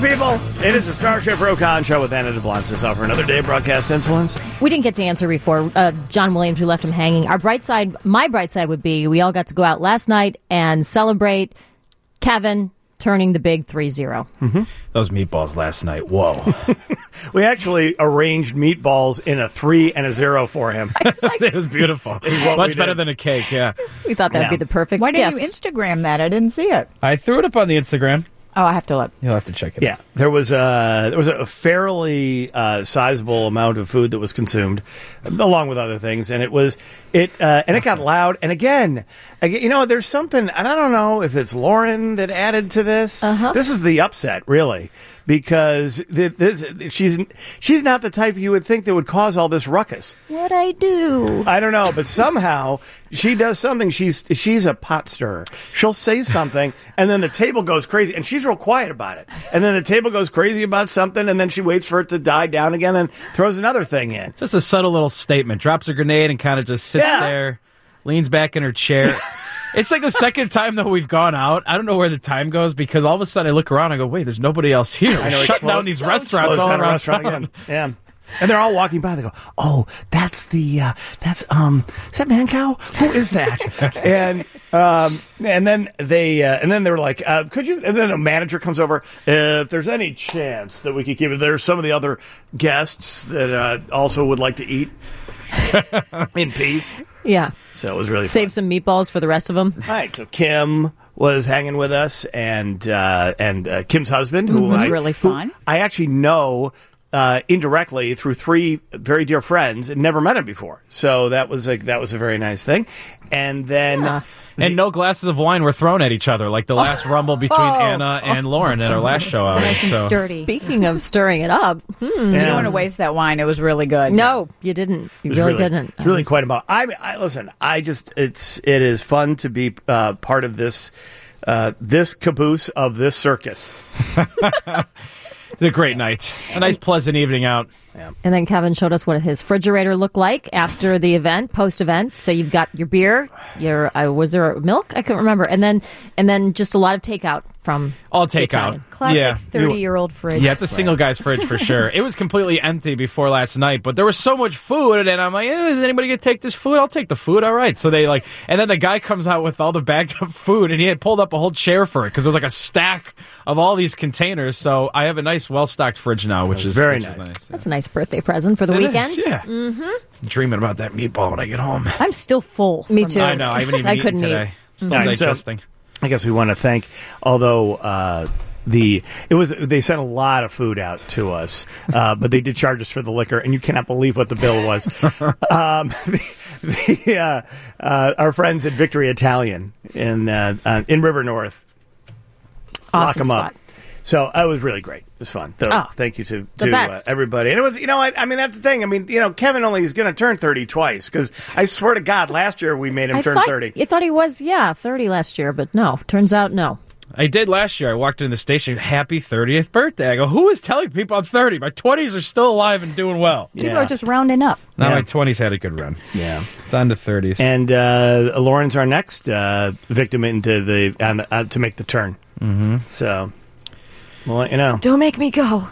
people. It is the Starship Rokon show with Anna DeBlancis for another day of broadcast insolence. We didn't get to answer before. John Williams, we left him hanging. My bright side would be we all got to go out last night and celebrate Kevin turning the big 3-0. Mm-hmm. Those meatballs last night. Whoa. We actually arranged meatballs in a 3 and a 0 for him. It was beautiful. Much better than a cake, yeah. We thought that would be the perfect Why gift. didn't you Instagram that? I didn't see it. I threw it up on the Instagram. Oh, I have to look. You'll have to check it out. Yeah, there was a fairly sizable amount of food that was consumed, along with other things, and it got loud. And again, there's something, and I don't know if it's Lauren that added to this. This is the upset, really, because she's not the type you would think that would cause all this ruckus. What'd I do? I don't know, but somehow she does something. She's a pot stirrer. She'll say something, and then the table goes crazy, and she's real quiet about it. And then the table goes crazy about something, and then she waits for it to die down again and throws another thing in. Just a subtle little statement. Drops a grenade and kind of just sits there, leans back in her chair. It's like the second time that we've gone out. I don't know where the time goes because all of a sudden I look around and I go, wait, there's nobody else here. Shut down these restaurants all around town. Yeah. And they're all walking by. They go, "Oh, is that Mancow? Who is that?" and then they're like, "Could you?" And then a manager comes over. If there's any chance that we could keep it, there's some of the other guests that also would like to eat in peace. Yeah. So it was really Save fun. some meatballs for the rest of them. Right. So Kim was hanging with us, and Kim's husband, who was really fun. who I actually know. Indirectly through 3 very dear friends and never met him before. So that was a very nice thing. And then and no glasses of wine were thrown at each other like the last rumble between Anna and Lauren at our last show out. Nice and sturdy. Speaking of stirring it up, You don't want to waste that wine. It was really good. no, you didn't. You really didn't. It's really quite about. Listen. It is fun to be part of this caboose of this circus. It's a great night. A nice, pleasant evening out. Yeah. And then Kevin showed us what his refrigerator looked like after the event, post-event. So you've got your beer, was there milk? I couldn't remember. And then just a lot of takeout from all takeout. Classic 30-year-old fridge. Yeah, it's a single guy's fridge for sure. It was completely empty before last night, but there was so much food, and I'm like, is anybody going to take this food? I'll take the food. All right. So and then the guy comes out with all the bagged up food, and he had pulled up a whole chair for it because there was like a stack of all these containers. So I have a nice, well-stocked fridge now, which is very which nice. Is nice. That's a nice birthday present for the weekend. Is, yeah. Mm-hmm. Dreaming about that meatball when I get home. I'm still full. Me too. I know. I haven't even eaten couldn't today. Eat. Still digesting. I guess we want to thank, although they sent a lot of food out to us, but they did charge us for the liquor, and you cannot believe what the bill was. Our friends at Victory Italian in River North, Awesome lock them spot. up. So it was really great. It was fun. So thank you to everybody. And it was, I mean, that's the thing. I mean, Kevin only is going to turn 30 twice because I swear to God, last year we made him turn 30. I thought he was, 30 last year, but no. Turns out, no. I did last year. I walked into the station, happy 30th birthday. I go, who is telling people I'm 30? My 20s are still alive and doing well. People are just rounding up. Now my 20s had a good run. Yeah. It's on to 30s. And Lauren's our next victim into to make the turn. Mm-hmm. So we'll let you know. Don't make me go.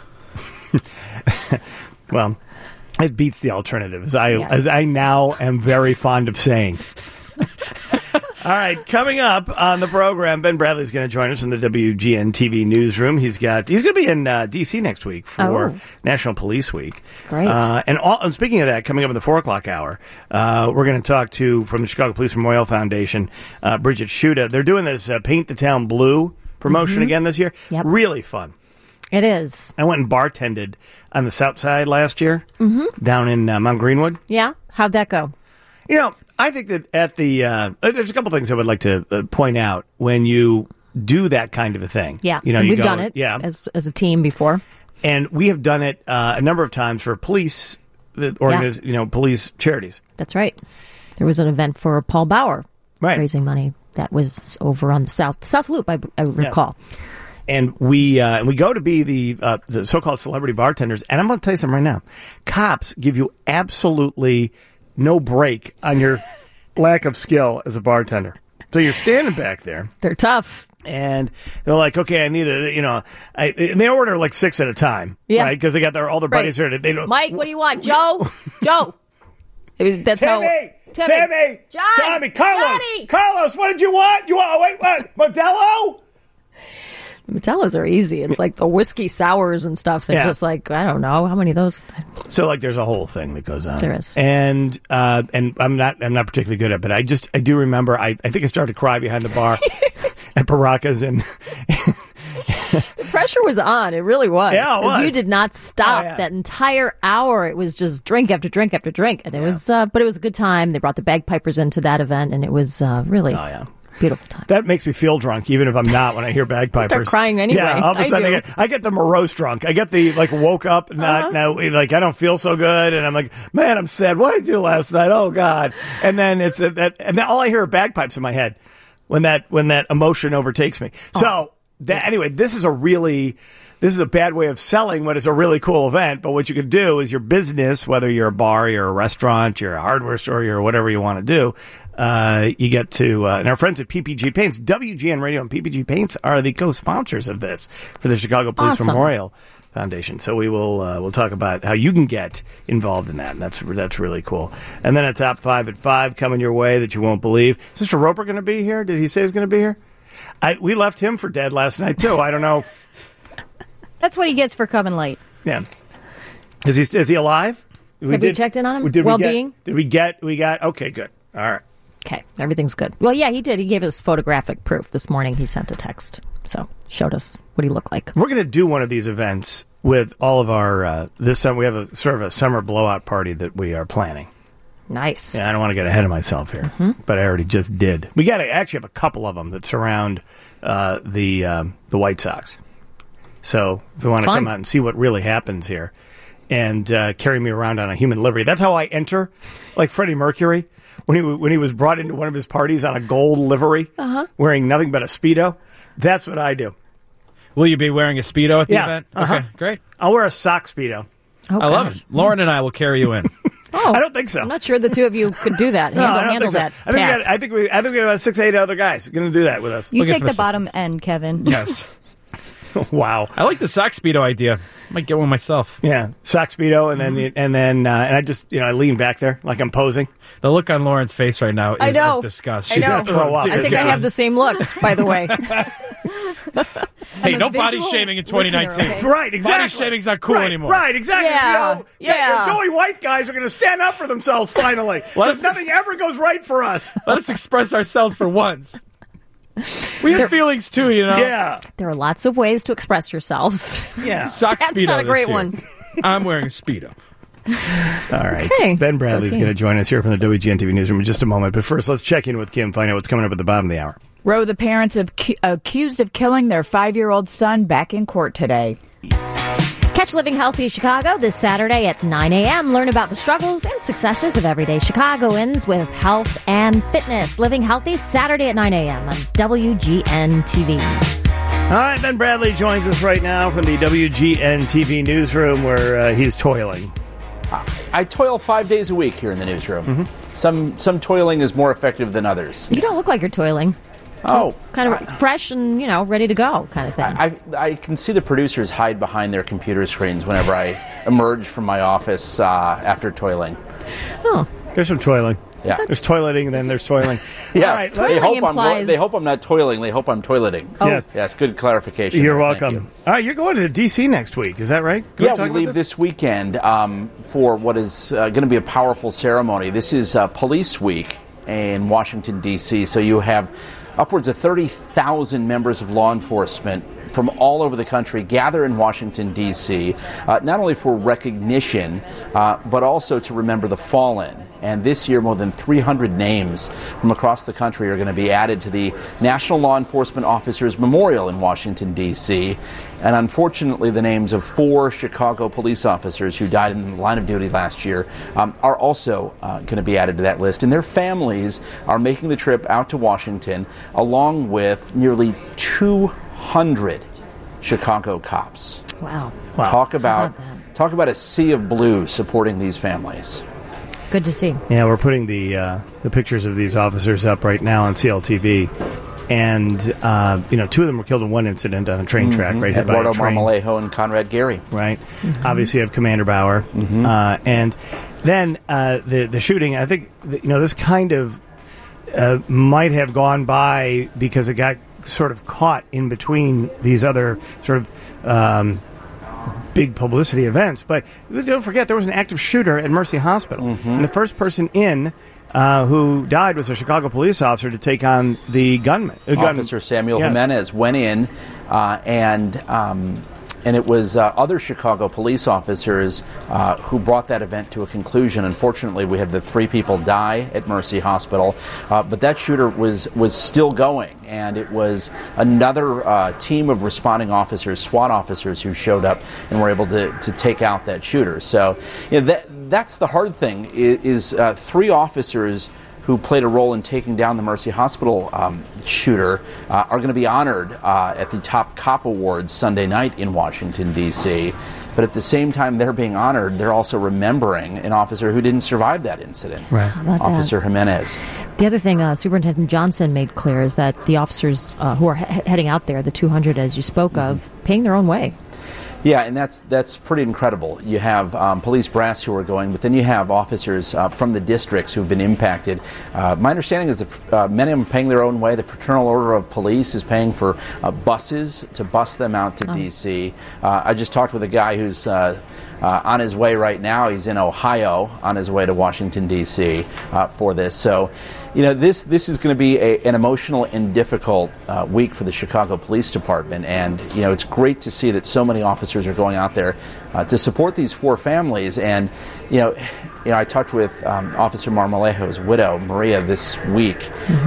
Well, it beats the alternative, as I now am very fond of saying. All right, coming up on the program, Ben Bradley's going to join us from the WGN TV newsroom. He's going to be in D.C. next week for National Police Week. Great. And speaking of that, coming up in the 4 o'clock hour, we're going to talk to, from the Chicago Police Memorial Foundation, Bridget Schuda. They're doing this Paint the Town Blue promotion again this year. Yep. Really fun. It is. I went and bartended on the South Side last year, down in Mount Greenwood. Yeah? How'd that go? I think that at the there's a couple things I would like to point out when you do that kind of a thing. Yeah, we've done it as a team before. And we have done it a number of times for police police charities. That's right. There was an event for Paul Bauer raising money that was over on the South Loop, I recall. Yeah. And we go to be the so-called celebrity bartenders. And I'm going to tell you something right now. Cops give you absolutely no break on your lack of skill as a bartender. So you're standing back there. They're tough. And they're like, okay, I need and they order like 6 at a time, Yeah. right? Because they got all their buddies here. They don't. Mike, what do you want? Joe? Joe. That's Timmy, how. John, Tommy, Carlos, Johnny. Carlos, what did you want? What? Modelo? Modellas are easy. It's like the whiskey sours and stuff. They're Yeah. just like, I don't know. How many of those? So like, there's a whole thing that goes on. There is. And I'm not particularly good at it, but I do remember, I think I started to cry behind the bar at Baracas and. The pressure was on. It really was. Yeah, it 'Cause was. you did not stop Oh, yeah. that entire hour. It was just drink after drink after drink. And it was, but it was a good time. They brought the bagpipers into that event, and it was really beautiful time. That makes me feel drunk, even if I'm not, when I hear bagpipers. Start crying anyway. Yeah, all of a I sudden do. I get the morose drunk. I get the, like, woke up, now, like, I don't feel so good, and I'm like, man, I'm sad. What did I do last night? Oh, God. And then and then all I hear are bagpipes in my head when that emotion overtakes me. So, anyway, this is a bad way of selling what is a really cool event, but what you could do is your business, whether you're a bar, you're a restaurant, you're a hardware store, you're whatever you want to do, you get to, and our friends at PPG Paints, WGN Radio and PPG Paints are the co-sponsors of this for the Chicago Police Awesome. Memorial Foundation. So we will, we'll talk about how you can get involved in that, and that's really cool. And then a top 5 at 5 coming your way that you won't believe. Is Mr. Roper going to be here? Did he say he's going to be here? We left him for dead last night, too. I don't know. That's what he gets for coming late. Yeah. Is he alive? Have you checked in on him? Well-being? We got, okay, good. All right. Okay, everything's good. Well, yeah, he did. He gave us photographic proof this morning. He sent a text. So, showed us what he looked like. We're going to do one of these events with all of our, this summer, we have a sort of a summer blowout party that we are planning. Nice. Yeah, I don't want to get ahead of myself here, but I already just did. We got to actually have a couple of them that surround the White Sox. So if you want to Fun. come out and see what really happens here and carry me around on a human livery. That's how I enter, like Freddie Mercury, when he was brought into one of his parties on a gold livery, wearing nothing but a Speedo. That's what I do. Will you be wearing a Speedo at the Yeah. event? Uh-huh. Okay, great. I'll wear a sock Speedo. Oh, I love gosh. it. Lauren and I will carry you in. Oh, I don't think so. I'm not sure the two of you could do that. No, I don't handle think so. that task. I think we have about 6 8 other guys going to do that with us. You We'll get take some the bottom assistance. end, Kevin. Yes. Wow. I like the sock Speedo idea. I might get one myself. Yeah, sock Speedo, and then I just I lean back there like I'm posing. The look on Lauren's face right now is I know. of disgust. I She's know. gonna throw up. I think I have the same look, by the way. Hey, I'm a no body visual shaming in listener, 2019. okay? Right, exactly. Body shaming's not cool right, anymore. Right, exactly. Yeah, yeah. Doughy white guys are going to stand up for themselves finally. Because nothing ever goes right for us. Let us express ourselves for once. We have feelings too, you know. Yeah, There are lots of ways to express yourselves. yeah. Sock That's Speedo not a this great year. one. I'm wearing a Speedo. All right. Hey, Ben Bradley's go team. going to join us here from the WGN TV newsroom in just a moment. But first, let's check in with Kim, find out what's coming up at the bottom of the hour. Roe, the parents accused of killing their 5-year-old son, back in court today. Catch Living Healthy Chicago this Saturday at 9 a.m. Learn about the struggles and successes of everyday Chicagoans with health and fitness. Living Healthy Saturday at 9 a.m. on WGN TV. All right, Ben Bradley joins us right now from the WGN TV newsroom where he's toiling. I toil 5 days a week here in the newsroom. Some toiling is more effective than others. You don't look like you're toiling. Oh, Kind of fresh and, ready to go kind of thing. I can see the producers hide behind their computer screens whenever I emerge from my office after toiling. Oh, There's some toiling. Yeah. There's toileting, and then there's toiling. Yeah, All right, they Toiling hope implies- they hope I'm not toiling. They hope I'm toileting. Yes. Yes, good clarification. You're there. Thank welcome. you. All right, you're going to D.C. next week. Is that right? Can Yeah, talk we about leave this weekend for what is going to be a powerful ceremony. This is Police Week in Washington, D.C., so you have upwards of 30,000 members of law enforcement from all over the country gather in Washington, D.C., not only for recognition, but also to remember the fallen. And this year, more than 300 names from across the country are going to be added to the National Law Enforcement Officers Memorial in Washington, D.C. And unfortunately, the names of 4 Chicago police officers who died in the line of duty last year are also going to be added to that list. And their families are making the trip out to Washington, along with nearly 200 Chicago cops. wow. Talk about How about talk about a sea of blue supporting these families. Good to see. Yeah, we're putting the pictures of these officers up right now on CLTV. and 2 of them were killed in one incident on a train track, right? Hit by Eduardo a train. Marmolejo and Conrad Gary. Right. Obviously, you have Commander Bauer. And then the shooting, I think, this kind of might have gone by because it got sort of caught in between these other sort of big publicity events. But don't forget, there was an active shooter at Mercy Hospital. And the first person in who died was a Chicago police officer to take on the gunman. Officer Samuel Jimenez went in and it was other Chicago police officers who brought that event to a conclusion. Unfortunately, we had the 3 people die at Mercy Hospital, but that shooter was still going, and it was another team of responding officers, SWAT officers, who showed up and were able to take out that shooter. So that's the hard thing, is 3 officers who played a role in taking down the Mercy Hospital shooter are going to be honored at the Top Cop Awards Sunday night in Washington, D.C. But at the same time they're being honored, they're also remembering an officer who didn't survive that incident, right. Officer Jimenez. The other thing Superintendent Johnson made clear is that the officers who are heading out there, the 200 as you spoke of, paying their own way. Yeah, and that's pretty incredible. You have police brass who are going, but then you have officers from the districts who have been impacted. My understanding is that many of them are paying their own way. The Fraternal Order of Police is paying for buses to bus them out to D.C. I just talked with a guy who's on his way right now. He's in Ohio on his way to Washington, D.C. For this. So, this is going to be an emotional and difficult week for the Chicago Police Department, and it's great to see that so many officers are going out there to support these 4 families. And I talked with Officer Marmolejo's widow, Maria, this week,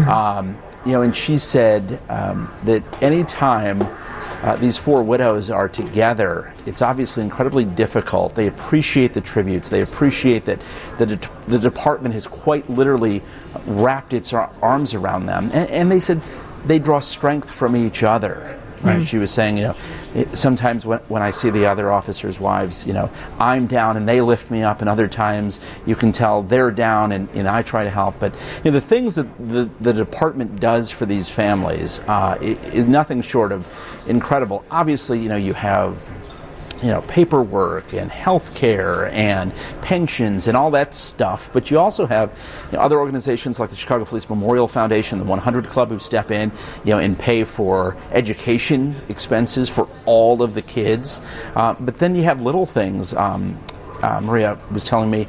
and she said that any time these 4 widows are together, it's obviously incredibly difficult. They appreciate the tributes. They appreciate that the department has quite literally wrapped its arms around them. And they said they draw strength from each other. Right? She was saying, sometimes when I see the other officers' wives, I'm down and they lift me up, and other times you can tell they're down and I try to help. But the things that the department does for these families is nothing short of incredible. Obviously, you have paperwork and health care and pensions and all that stuff. But you also have other organizations like the Chicago Police Memorial Foundation, the 100 Club, who step in, and pay for education expenses for all of the kids. But then you have little things. Maria was telling me,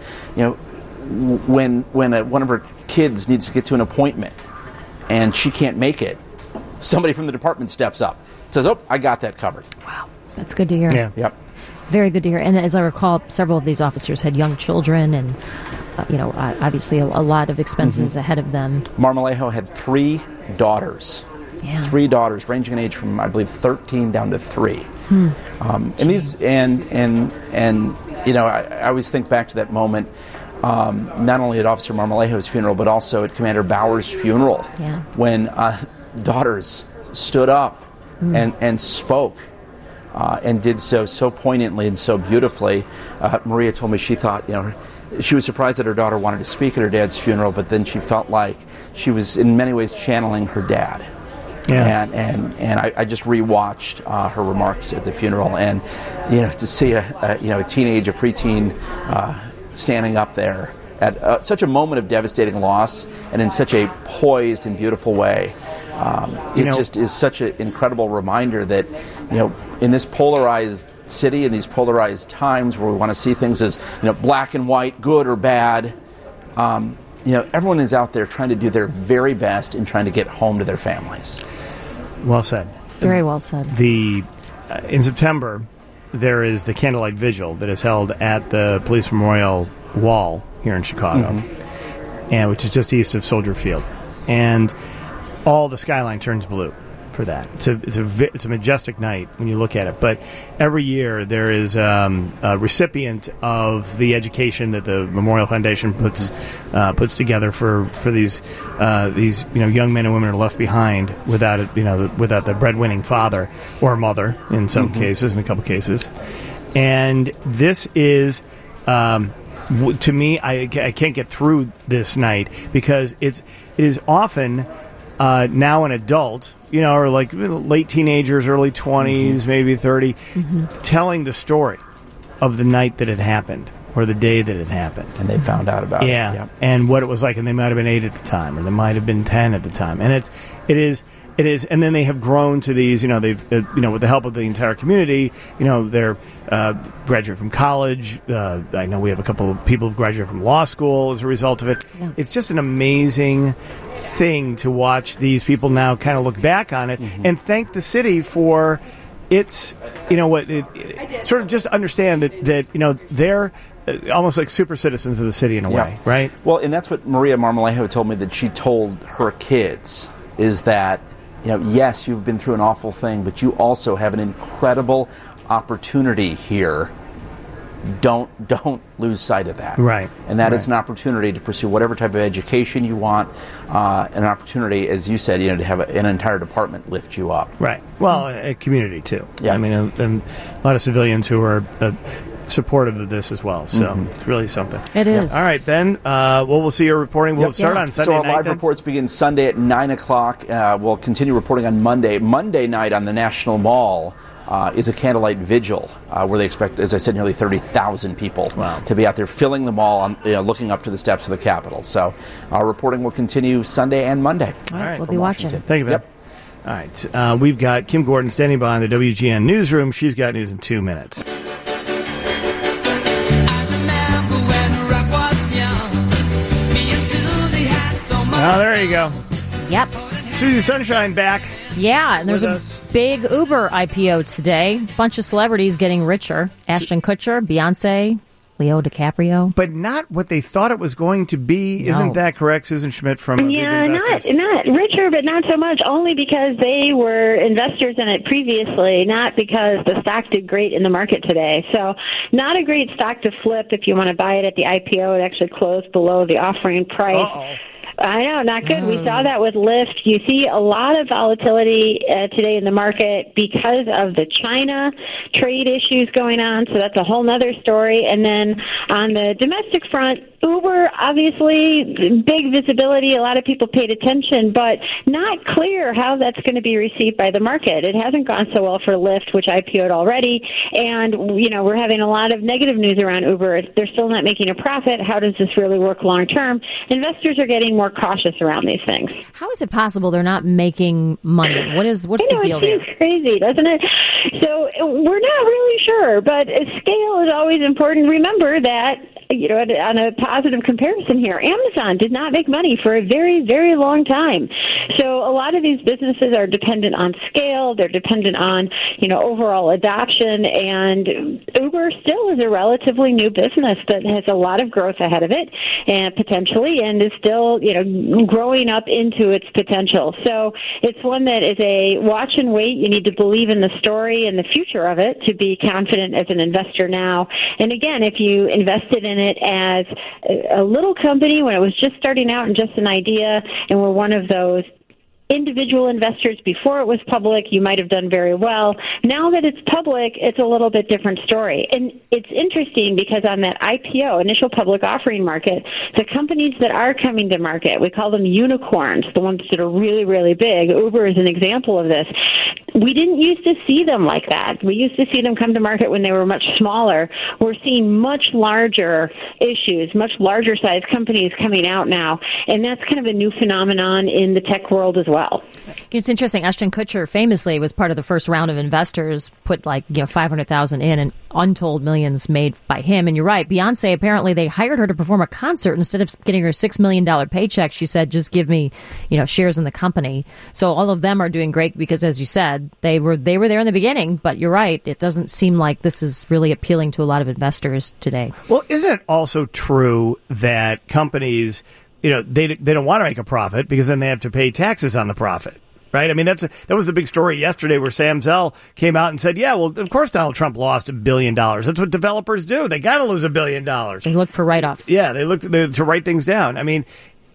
when one of her kids needs to get to an appointment and she can't make it, somebody from the department steps up, says, "Oh, I got that covered." Wow. That's good to hear. Yeah. Yep. Very good to hear. And as I recall, several of these officers had young children and, obviously a lot of expenses ahead of them. Marmolejo had 3 daughters. Yeah. 3 daughters, ranging in age from, I believe, 13 down to 3. I always think back to that moment, not only at Officer Marmolejo's funeral, but also at Commander Bauer's funeral, when daughters stood up and spoke. And did so poignantly and so beautifully. Maria told me she thought, she was surprised that her daughter wanted to speak at her dad's funeral, but then she felt like she was in many ways channeling her dad. Yeah. And I just rewatched her remarks at the funeral, and to see a preteen standing up there at such a moment of devastating loss and in such a poised and beautiful way. It just is such an incredible reminder that, in this polarized city, in these polarized times where we want to see things as, black and white, good or bad, everyone is out there trying to do their very best in trying to get home to their families. Well said. Very well said. In September, there is the candlelight vigil that is held at the Police Memorial Wall here in Chicago, and which is just east of Soldier Field, and all the skyline turns blue for that. It's a majestic night when you look at it. But every year there is a recipient of the education that the Memorial Foundation puts together for these young men and women who are left behind without the breadwinning father or mother in some cases, in a couple cases. And this is. To me, I can't get through this night because it is often now an adult, or like late teenagers, early 20s, maybe 30, telling the story of the night that it happened or the day that it happened. And they found out about it. Yeah, and what it was like, and they might have been 8 at the time, or they might have been 10 at the time. And it is, and then they have grown to these, they've, with the help of the entire community, they're graduate from college. I know we have a couple of people who've graduated from law school as a result of it. Yeah. It's just an amazing thing to watch these people now kind of look back on it and thank the city for its, sort of just understand that they're almost like super citizens of the city in a way, right? Well, and that's what Maria Marmolejo told me that she told her kids, is that, yes, you've been through an awful thing, but you also have an incredible opportunity here. Don't lose sight of that. Right. And that is an opportunity to pursue whatever type of education you want, an opportunity, as you said, to have an entire department lift you up. Right. Well, a community, too. Yeah. I mean, and a lot of civilians who are supportive of this as well. So it's really something. It is. All right, Ben. We'll see your reporting. We'll start on Sunday night. So our live reports begin Sunday at 9 o'clock. We'll continue reporting on Monday. Monday night on the National Mall is a candlelight vigil where they expect, as I said, nearly 30,000 people to be out there filling the mall, looking up to the steps of the Capitol. So our reporting will continue Sunday and Monday. All right, we'll be watching. Thank you, Ben. All right. We've got Kim Gordon standing by in the WGN newsroom. She's got news in 2 minutes. Oh, there you go. Yep. Susie Sunshine back. Yeah, and there's a big Uber IPO today. Bunch of celebrities getting richer. Ashton Kutcher, Beyonce, Leo DiCaprio. But not what they thought it was going to be. No. Isn't that correct, Susan Schmidt from Big Investors? not richer, but not so much, only because they were investors in it previously, not because the stock did great in the market today. So not a great stock to flip if you want to buy it at the IPO. It actually closed below the offering price. Uh-oh. I know, not good. We saw that with Lyft. You see a lot of volatility today in the market because of the China trade issues going on, so that's a whole other story. And then on the domestic front, Uber, obviously, big visibility. A lot of people paid attention, but not clear how that's going to be received by the market. It hasn't gone so well for Lyft, which IPO'd already, and, we're having a lot of negative news around Uber. They're still not making a profit. How does this really work long term? Investors are getting more cautious around these things. How is it possible they're not making money? What's the deal there? It seems crazy, doesn't it? So we're not really sure, but scale is always important. Remember that, on a positive comparison here, Amazon did not make money for a very, very long time. So a lot of these businesses are dependent on scale. They're dependent on, overall adoption. And Uber still is a relatively new business that has a lot of growth ahead of it, and potentially, and is still, growing up into its potential. So it's one that is a watch and wait. You need to believe in the story and the future of it to be confident as an investor now. And again, if you invested in it as a little company when it was just starting out and just an idea, and were one of those individual investors before it was public, you might have done very well. Now that it's public, it's a little bit different story. And it's interesting because on that IPO, initial public offering market, the companies that are coming to market, we call them unicorns, the ones that are really, really big. Uber is an example of this. We didn't used to see them like that. We used to see them come to market when they were much smaller. We're seeing much larger issues, much larger size companies coming out now. And that's kind of a new phenomenon in the tech world as well. It's interesting. Ashton Kutcher famously was part of the first round of investors, put $500,000 in, and untold millions made by him. And you're right. Beyonce, apparently they hired her to perform a concert. Instead of getting her $6 million paycheck, she said, just give me, shares in the company. So all of them are doing great because, as you said, they were there in the beginning. But you're right. It doesn't seem like this is really appealing to a lot of investors today. Well, isn't it also true that companies, they don't want to make a profit because then they have to pay taxes on the profit, right? I mean, that was the big story yesterday where Sam Zell came out and said, yeah, well, of course Donald Trump lost $1 billion. That's what developers do. They got to lose $1 billion. They look for write-offs. Yeah, they look to write things down. I mean,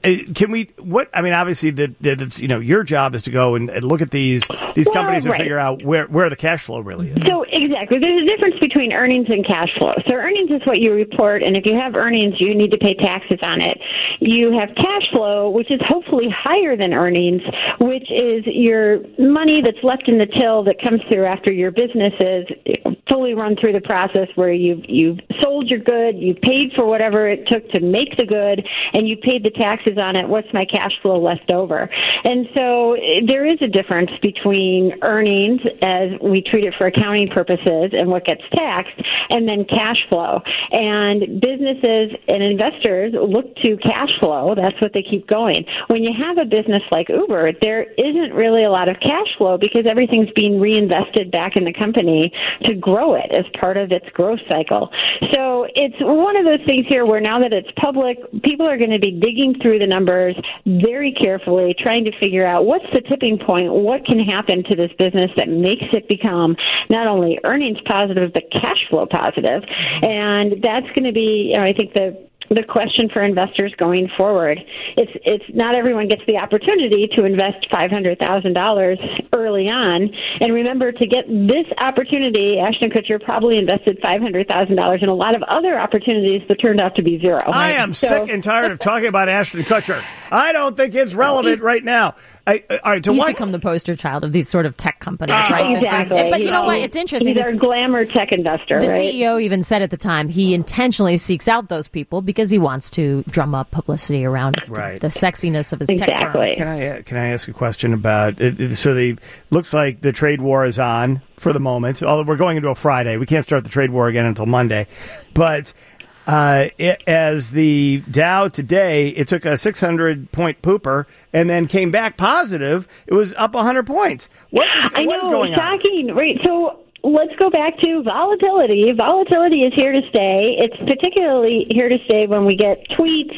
can we? What I mean, obviously, that's your job is to go and look at these companies and figure out where the cash flow really is. So exactly, there's a difference between earnings and cash flow. So earnings is what you report, and if you have earnings, you need to pay taxes on it. You have cash flow, which is hopefully higher than earnings, which is your money that's left in the till that comes through after your business is fully run through the process where you've sold your good, you paid for whatever it took to make the good, and you paid the taxes on it. What's my cash flow left over? And so there is a difference between earnings, as we treat it for accounting purposes, and what gets taxed, and then cash flow. And businesses and investors look to cash flow. That's what they keep going. When you have a business like Uber, there isn't really a lot of cash flow because everything's being reinvested back in the company to grow it as part of its growth cycle. So it's one of those things here where now that it's public, people are going to be digging through the numbers very carefully, trying to figure out what's the tipping point, what can happen to this business that makes it become not only earnings positive, but cash flow positive. And that's going to be, I think, the question for investors going forward. It's not everyone gets the opportunity to invest $500,000 early on. And remember, to get this opportunity, Ashton Kutcher probably invested $500,000 in a lot of other opportunities that turned out to be zero. I am sick and tired of talking about Ashton Kutcher. I don't think it's relevant right now. All right, he's become the poster child of these sort of tech companies, right? Exactly. But you know what? It's interesting. He's our glamour tech investor. The right? CEO even said at the time he intentionally seeks out those people because he wants to drum up publicity around the sexiness of his tech firm. Can I ask a question about it? So looks like the trade war is on for the moment. Although we're going into a Friday, we can't start the trade war again until Monday. But as the Dow today, it took a 600-point pooper and then came back positive. It was up 100 points. What is going on? Shocking. Right. So let's go back to volatility. Volatility is here to stay. It's particularly here to stay when we get tweets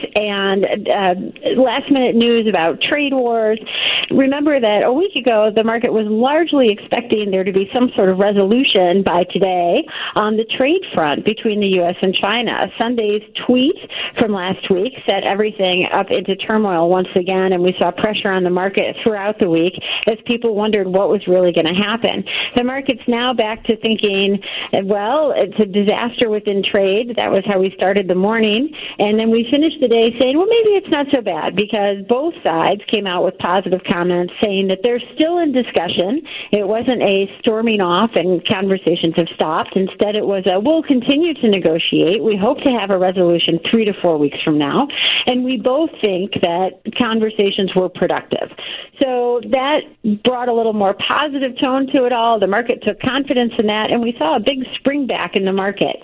and last-minute news about trade wars. Remember that a week ago, the market was largely expecting there to be some sort of resolution by today on the trade front between the U.S. and China. Sunday's tweet from last week set everything up into turmoil once again, and we saw pressure on the market throughout the week as people wondered what was really going to happen. The market's now back to thinking, well, it's a disaster within trade. That was how we started the morning. And then we finished the day saying, well, maybe it's not so bad, because both sides came out with positive comments saying that they're still in discussion. It wasn't a storming off and conversations have stopped. Instead, it was we'll continue to negotiate. We hope to have a resolution 3 to 4 weeks from now. And we both think that conversations were productive. So that brought a little more positive tone to it all. The market took confidence in that, and we saw a big spring back in the market.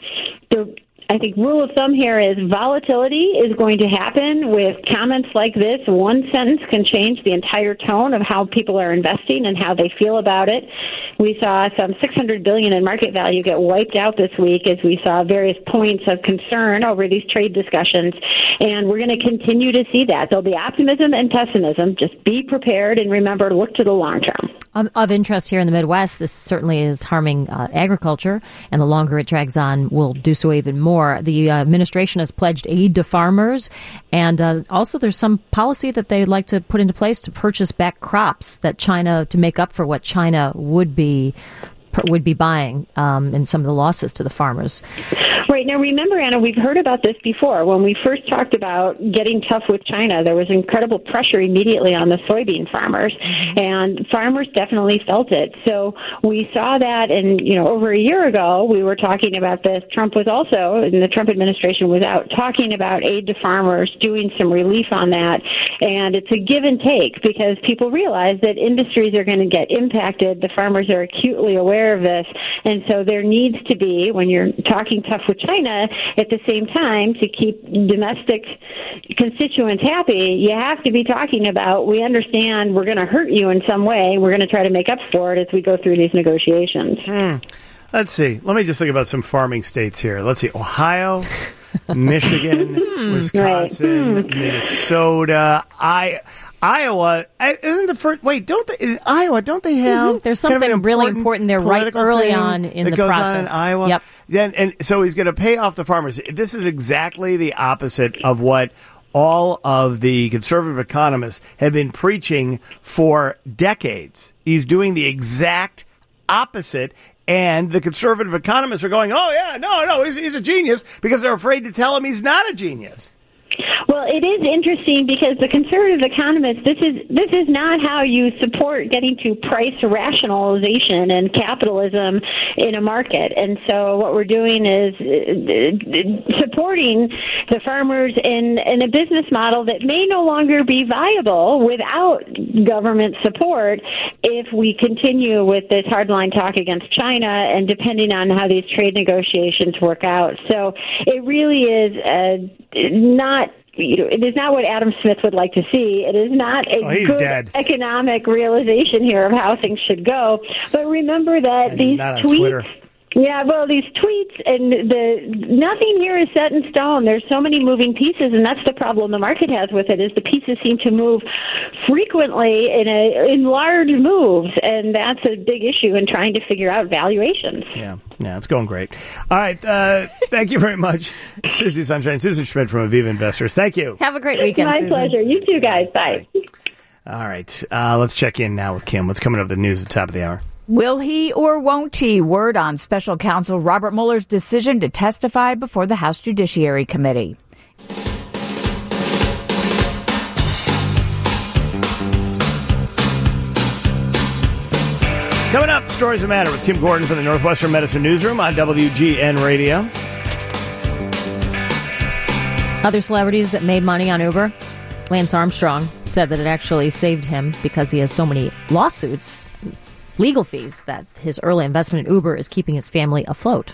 I think rule of thumb here is volatility is going to happen with comments like this. One sentence can change the entire tone of how people are investing and how they feel about it. We saw some $600 billion in market value get wiped out this week as we saw various points of concern over these trade discussions, and we're going to continue to see that. There'll be optimism and pessimism. Just be prepared and remember, look to the long term. Of interest here in the Midwest, this certainly is harming agriculture, and the longer it drags on, will do so even more. The administration has pledged aid to farmers, and also there's some policy that they'd like to put into place to purchase back crops that China, to make up for what China would be buying in some of the losses to the farmers. Right. Now, remember, Anna, we've heard about this before. When we first talked about getting tough with China, there was incredible pressure immediately on the soybean farmers, and farmers definitely felt it. So we saw that, and, over a year ago, we were talking about this. Trump was also, and the Trump administration was out talking about aid to farmers, doing some relief on that, and it's a give and take because people realize that industries are going to get impacted. The farmers are acutely aware of this, and so there needs to be, when you're talking tough with China, at the same time, to keep domestic constituents happy, you have to be talking about, we understand we're going to hurt you in some way. We're going to try to make up for it as we go through these negotiations. Let's see. Let me just think about some farming states here. Let's see. Ohio, Michigan, Wisconsin, Minnesota, Iowa isn't the first. Wait, in Iowa, don't they have? There's something really important there right early on in the process. On in Iowa. Yep. And so he's going to pay off the farmers. This is exactly the opposite of what all of the conservative economists have been preaching for decades. He's doing the exact opposite. And the conservative economists are going, oh, yeah, no, he's a genius, because they're afraid to tell him he's not a genius. Well, it is interesting because the conservative economists, this is not how you support getting to price rationalization and capitalism in a market. And so what we're doing is supporting the farmers in a business model that may no longer be viable without government support if we continue with this hardline talk against China and depending on how these trade negotiations work out. So it really is not... it is not what Adam Smith would like to see. It is not a good economic realization here of how things should go. But remember that these tweets... Yeah, well, these tweets and nothing here is set in stone. There's so many moving pieces, and that's the problem the market has with it. Is the pieces seem to move frequently in large moves, and that's a big issue in trying to figure out valuations. Yeah, it's going great. All right, thank you very much, Susie Sunshine, Susan Schmidt from Aviva Investors. Thank you. Have a great weekend. My Susan. pleasure. You too, guys. Bye. All right, let's check in now with Kim. What's coming up the news at the top of the hour? Will he or won't he? Word on special counsel Robert Mueller's decision to testify before the House Judiciary Committee. Coming up, Stories That Matter with Kim Gordon from the Northwestern Medicine Newsroom on WGN Radio. Other celebrities that made money on Uber. Lance Armstrong said that it actually saved him because he has so many lawsuits, legal fees, that his early investment in Uber is keeping his family afloat.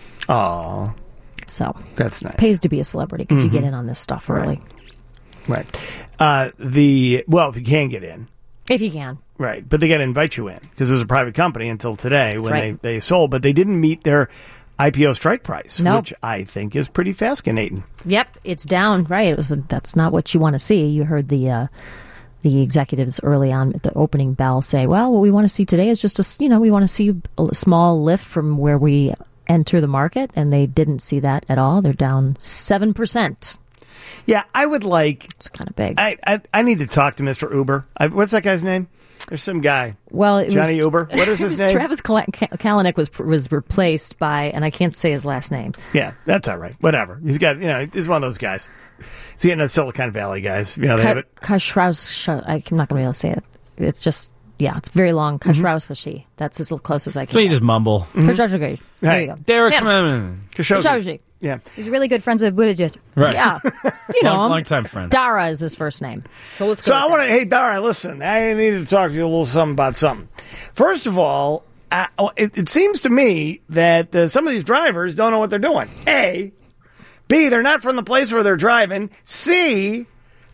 Oh, so that's nice. Pays to be a celebrity because you get in on this stuff early. Right. If you can get in. If you can. Right. But they got to invite you in because it was a private company until today. That's when right. they sold. But they didn't meet their IPO strike price, Nope. which I think is pretty fascinating. Yep, it's down. Right. That's not what you want to see. You heard the executives early on at the opening bell say, well, what we want to see today is just we want to see a small lift from where we enter the market, and they didn't see that at all. They're down 7%. Yeah, I would like... It's kind of big. I need to talk to Mr. Uber. What's that guy's name? There's some guy. Well, Johnny Uber. What is his name? Travis Kalanick was replaced by, and I can't say his last name. Yeah, that's all right. Whatever. He's got, he's one of those guys. He's getting the Silicon Valley guys. They have it. Kashraus, I'm not going to be able to say it. It's just, it's very long. Kashraus, that's as close as I can. So you just mumble. Khashoggi. There you go. Derek Khashoggi. Yeah. He's really good friends with Buttigieg. Right. Yeah. Long time friend. Dara is his first name. So let's go. So I want to, hey, Dara, listen, I need to talk to you a little something about something. First of all, it seems to me that some of these drivers don't know what they're doing. A. B, they're not from the place where they're driving. C,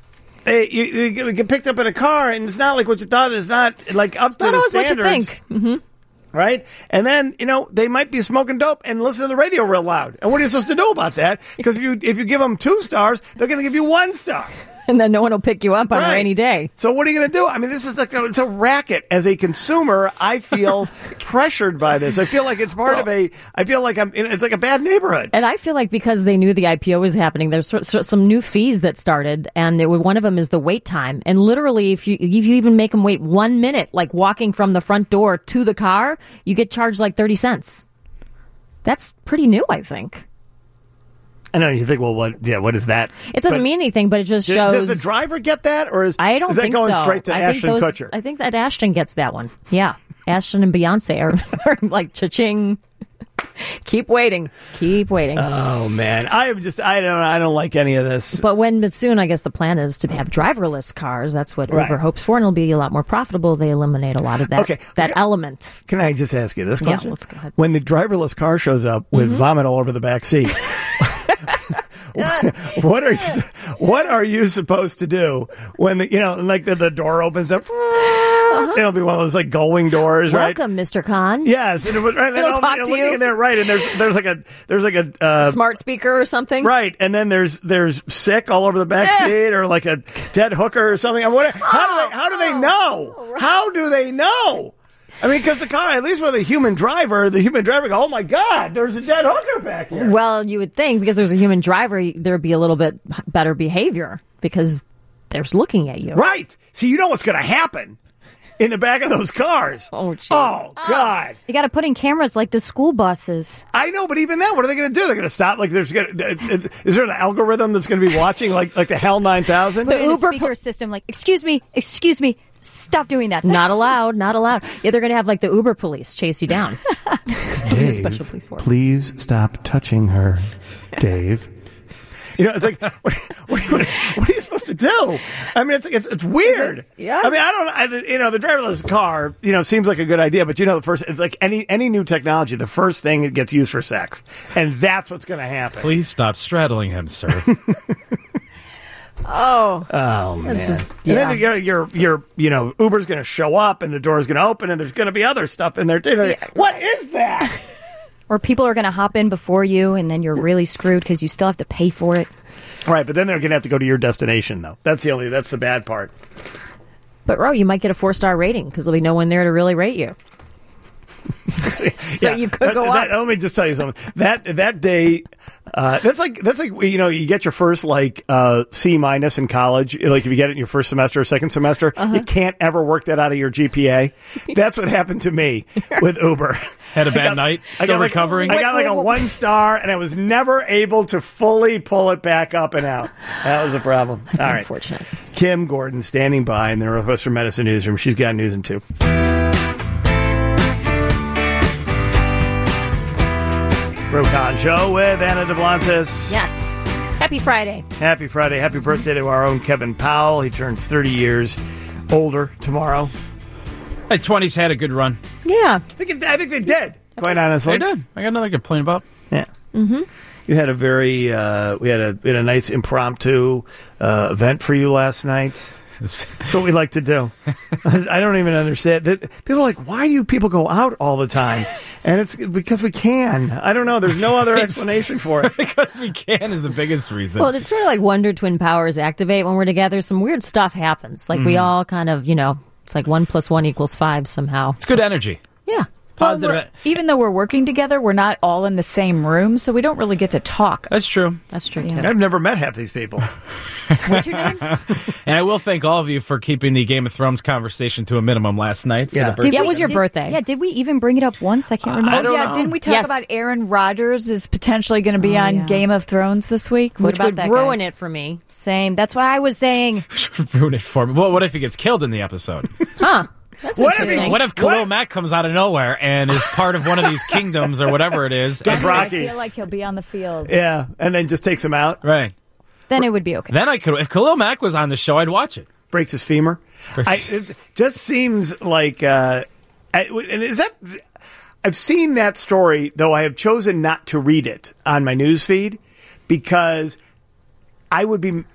you get picked up in a car, and it's not like what you thought. It's not like up to the standards. What you think. Mm-hmm. Right? And then, they might be smoking dope and listen to the radio real loud. And what are you supposed to do about that? Because if you give them 2 stars, they're going to give you 1 star. And then no one will pick you up on a rainy day. So what are you going to do? I mean, this is it's a racket. As a consumer, I feel pressured by this. I feel like it's part of I feel like it's like a bad neighborhood. And I feel like because they knew the IPO was happening, there's some new fees that started, and one of them is the wait time. And literally, if you even make them wait 1 minute, like walking from the front door to the car, you get charged like 30 cents. That's pretty new, I think. I know you think, well, what is that? It doesn't mean anything, but it just shows. Does the driver get that, or is I don't is that think going so. straight to Ashton Kutcher? I think that Ashton gets that one. Yeah, Ashton and Beyonce are like cha-ching. Keep waiting. Oh man, I don't like any of this. But soon, I guess the plan is to have driverless cars. That's what Uber hopes for, and it'll be a lot more profitable. They eliminate a lot of that element. Can I just ask you this question? Yeah, let's go ahead. When the driverless car shows up with vomit all over the back seat. What are you supposed to do when the door opens up? It'll be one of those like gullwing doors, right? Welcome, Mr. Khan. Yes, and it'll talk to you. In there, right? And there's like a smart speaker or something, right? And then there's sick all over the back seat, or like a dead hooker or something. How do they know? How do they know? I mean, because the car, at least with a human driver, the human driver go, oh my God, there's a dead hooker back here. Well, you would think because there's a human driver, there'd be a little bit better behavior because there's looking at you. Right. See, you know what's going to happen in the back of those cars. Oh, geez. Oh, God. You got to put in cameras like the school buses. I know, but even then, what are they going to do? They're going to stop? Like, is there an algorithm that's going to be watching, like the Hell 9000? The Uber speaker system, like, excuse me, stop doing that. Not allowed. Yeah, they're going to have like the Uber police chase you down. Dave, special police force. please stop touching her, Dave. You know, it's like, what are you supposed to do? I mean, it's weird. Yeah. I mean, the driverless car, seems like a good idea, but it's like any new technology, the first thing it gets used for sex, and that's what's going to happen. Please stop straddling him, sir. Oh man. Yeah. And then your Uber's going to show up and the door's going to open and there's going to be other stuff in there too. Yeah. What is that? Or people are going to hop in before you, and then you're really screwed because you still have to pay for it. Right, but then they're going to have to go to your destination, though. That's the bad part. But, Ro, you might get a 4-star rating because there'll be no one there to really rate you. So you could go up. Let me just tell you something. That day, that's like you get your first C- in college. Like if you get it in your first semester or second semester, you can't ever work that out of your GPA. That's what happened to me with Uber. Had a bad night. Still recovering. I got a 1 star, and I was never able to fully pull it back up and out. That was a problem. That's All right. unfortunate. Kim Gordon standing by in the Northwestern Medicine newsroom. She's got news in 2. Rokon Show with Anna DeVlantis. Yes. Happy Friday. Happy Friday. Happy birthday to our own Kevin Powell. He turns 30 years older tomorrow. Hey, 20s had a good run. Yeah. I think they did, quite honestly. They did. I got nothing to complain about. Yeah. Mm-hmm. You had a very, we had a nice impromptu event for you last night. That's what we like to do. I don't even understand that. People are like, why do people go out all the time? And it's because we can. I don't know. There's no other explanation for it. Because we can is the biggest reason. Well, it's sort of like Wonder Twin powers activate when we're together. Some weird stuff happens. Like we all kind of, it's like 1 + 1 = 5 somehow. It's good energy. Yeah. Positive. Even though we're working together, we're not all in the same room, so we don't really get to talk. That's true. That's true, too. I've never met half these people. What's your name? And I will thank all of you for keeping the Game of Thrones conversation to a minimum last night. For Yeah. the birthday. It was your birthday. Yeah, did we even bring it up once? I can't remember. I don't know. Didn't we talk Yes. about Aaron Rodgers is potentially going to be on yeah. Game of Thrones this week? What Which about would that, ruin guys? it for me. Same. That's what I was saying. Ruin it for me. Well, what if he gets killed in the episode? Huh. That's What if interesting. What if Khalil Mack comes out of nowhere and is part of one of these kingdoms or whatever it is? Does I Rocky. feel like he'll be on the field. Yeah, and then just takes him out, Right. Then it would be okay. Then I could. If Khalil Mack was on the show, I'd watch it. breaks his femur. It just seems like, and is that? I've seen that story, though I have chosen not to read it on my news feed because I would be.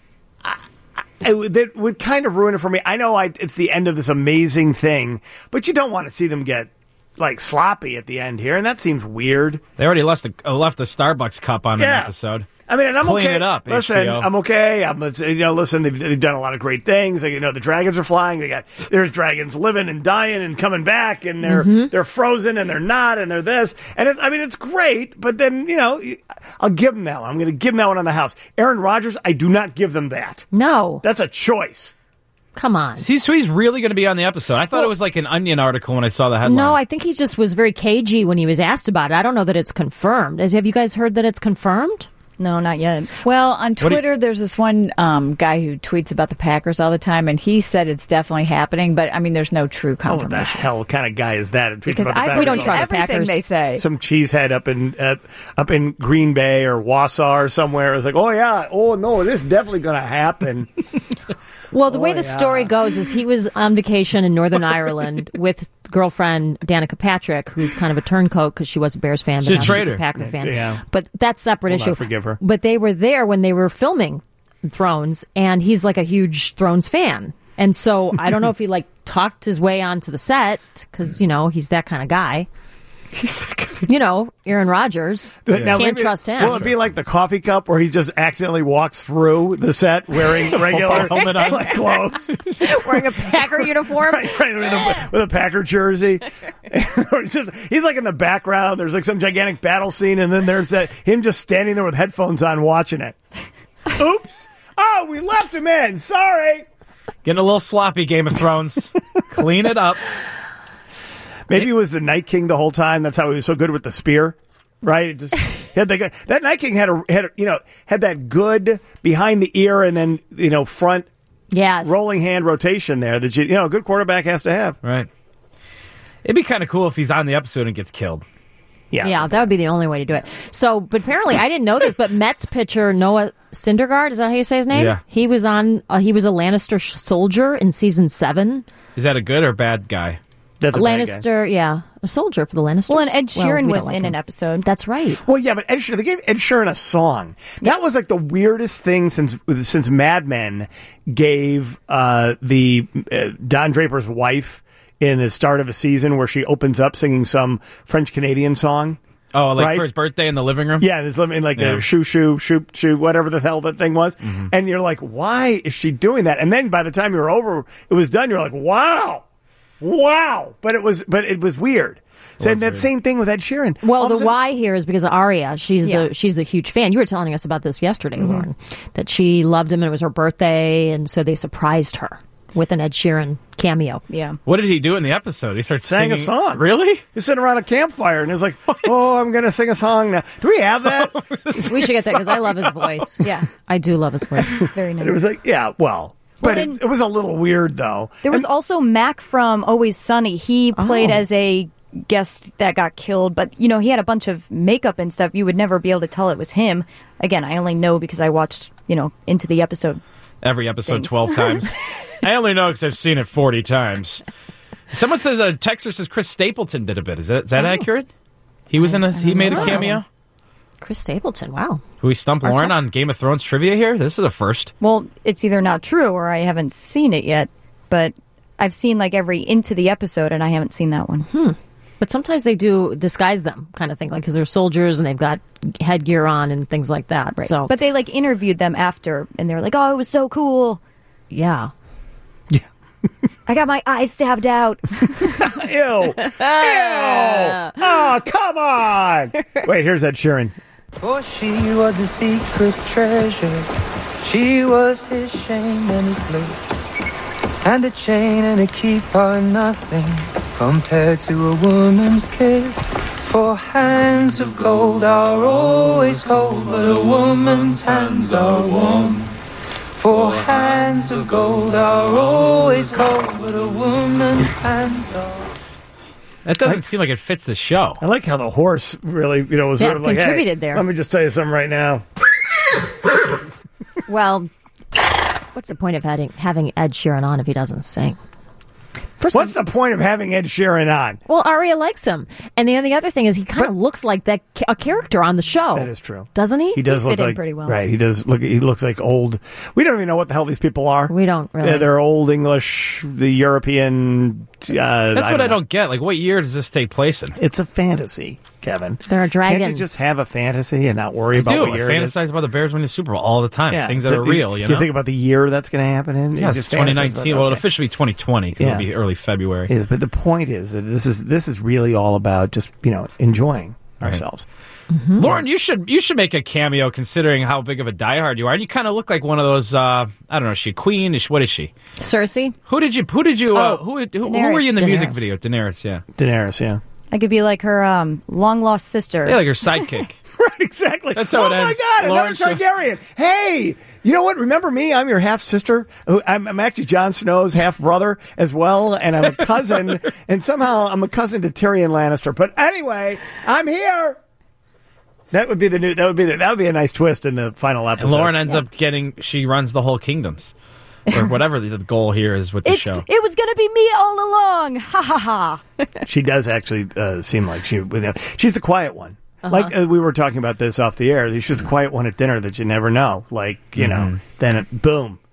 That would kind of ruin it for me. I know it's the end of this amazing thing, but you don't want to see them get sloppy at the end here, and that seems weird. They already left a Starbucks cup on an episode. I mean, and I'm Clean okay. it up, Listen, HBO. I'm okay. Listen, they've done a lot of great things. The dragons are flying. There's dragons living and dying and coming back, and they're frozen and they're not, and they're this. And it's great. But then I'll give them that one. I'm going to give them that one on the house. Aaron Rodgers, I do not give them that. No. That's a choice. Come on. So he's really going to be on the episode. I thought it was like an Onion article when I saw the headline. No, I think he just was very cagey when he was asked about it. I don't know that it's confirmed. Have you guys heard that it's confirmed? No, not yet. Well, on Twitter, there's this one guy who tweets about the Packers all the time, and he said it's definitely happening, but, there's no true Oh, what the confirmation. hell kind of guy is that? Because we don't believe trust everything Packers. they say. Some cheesehead up in Green Bay or Wausau or somewhere is like, oh yeah, oh no, this is definitely going to happen. Well, the way the story goes is he was on vacation in Northern Ireland with girlfriend Danica Patrick, who's kind of a turncoat because she was a Bears fan, but She's a now she's traitor. a Packer fan. Yeah. But that's a separate Will issue. not forgive her. But they were there when they were filming Thrones, and he's like a huge Thrones fan. And so I don't know if he talked his way onto the set because, he's that kind of guy. You know, Aaron Rodgers. Now, Can't trust him. Will it be like the coffee cup where he just accidentally walks through the set wearing regular helmet on. like, clothes? Wearing a Packer uniform. right, with a Packer jersey. He's like in the background. There's like some gigantic battle scene, and then there's him just standing there with headphones on watching it. Oops. Oh, we left him in. Sorry. Getting a little sloppy, Game of Thrones. Clean it up. Maybe he was the Night King the whole time. That's how he was so good with the spear, right? It just that Night King had that good behind the ear and then front rolling hand rotation there that a good quarterback has to have. Right. It'd be kind of cool if he's on the episode and gets killed. Yeah, that would be the only way to do it. So, but apparently, I didn't know this, but Mets pitcher Noah Syndergaard, is that how you say his name? Yeah. He was on. He was a Lannister soldier in season 7. Is that a good or bad guy? That's a Lannister, yeah, a soldier for the Lannisters. Well, and Ed Sheeran we was don't like in him. an episode. That's right. Well, yeah, but they gave Ed Sheeran a song. That was like the weirdest thing since Mad Men gave the Don Draper's wife in the start of a season where she opens up singing some French Canadian song. Oh, like right? for his birthday in the living room? Yeah, there's the shoo, whatever the hell that thing was. Mm-hmm. And you're like, why is she doing that? And then by the time you're over, it was done. You're like, wow. But it was weird. So that same thing with Ed Sheeran. Well, the why here is because of Aria. She's a huge fan. You were telling us about this yesterday, Lauren, that she loved him and it was her birthday, and so they surprised her with an Ed Sheeran cameo. Yeah. What did he do in the episode? He starts sang singing a song. Really? He's sitting around a campfire and he's like, "Oh, I'm going to sing a song now." Do we have that? We should get that because I love his voice. Yeah. I do love his voice. It's very nice. And it was like, yeah, well. But it was a little weird, though. There was also Mac from Always Sunny. He played as a guest that got killed, but, he had a bunch of makeup and stuff. You would never be able to tell it was him. Again, I only know because I watched, into the episode. Every episode 12 times. I only know because I've seen it 40 times. Someone says, a texter says Chris Stapleton did a bit. Is that accurate? He was he made a cameo? Chris Stapleton, wow. Do we stump Lauren on Game of Thrones trivia here? This is a first. Well, it's either not true or I haven't seen it yet, but I've seen every into the episode and I haven't seen that one. But sometimes they do disguise them, kind of thing, because they're soldiers and they've got headgear on and things like that. Right. So, but they interviewed them after and they were like, "Oh, it was so cool." Yeah. I got my eyes stabbed out. Ew. Oh, come on. Wait, here's Ed Sheeran. For she was a secret treasure. She was his shame and his bliss. And a chain and a keep are nothing compared to a woman's kiss. For hands of gold are always cold, but a woman's hands are warm. For hands of gold are always cold, but a woman's hands are... That doesn't seem like it fits the show. I like how the horse really, was sort of like, contributed hey, there. Let me just tell you something right now. Well, what's the point of having Ed Sheeran on if he doesn't sing? What's the point of having Ed Sheeran on? Well, Aria likes him. And the other thing is he kind of looks like a character on the show. That is true. Doesn't he? He does look fit in like pretty well. Right, he does look. He looks like old. We don't even know what the hell these people are. We don't really. They're old English, the European. That's what I don't get. Like, what year does this take place in? It's a fantasy, Kevin. There are dragons. Can't you just have a fantasy and not worry about what year I it is? fantasize about the Bears winning the Super Bowl all the time. Things that are real, Do you think about the year that's going to happen in? Yeah, it's 2019. Well, it'll officially be 2020 because it'll be early February. Yes, but the point is that this is really all about just enjoying ourselves. Mm-hmm. Lauren, you should make a cameo considering how big of a diehard you are. And you kind of look like one of those. I don't know. Is she a queen? What is she? Cersei. Who were you in the music Daenerys. video? Daenerys. Yeah. Daenerys. Yeah. I could be like her long lost sister. Yeah, like her sidekick. Right, exactly. That's how it ends. Oh my God, Lauren, another Targaryen. Hey, you know what? Remember me? I'm your half sister. I'm actually Jon Snow's half brother as well, and I'm a cousin. And somehow I'm a cousin to Tyrion Lannister. But anyway, I'm here. That would be a nice twist in the final episode. And Lauren ends up she runs the whole kingdoms. Or whatever the goal here is with the show. It was going to be me all along. Ha ha ha. She does actually seem like she's the quiet one. Like we were talking about this off the air. She's the quiet one at dinner that you never know. Like, then boom.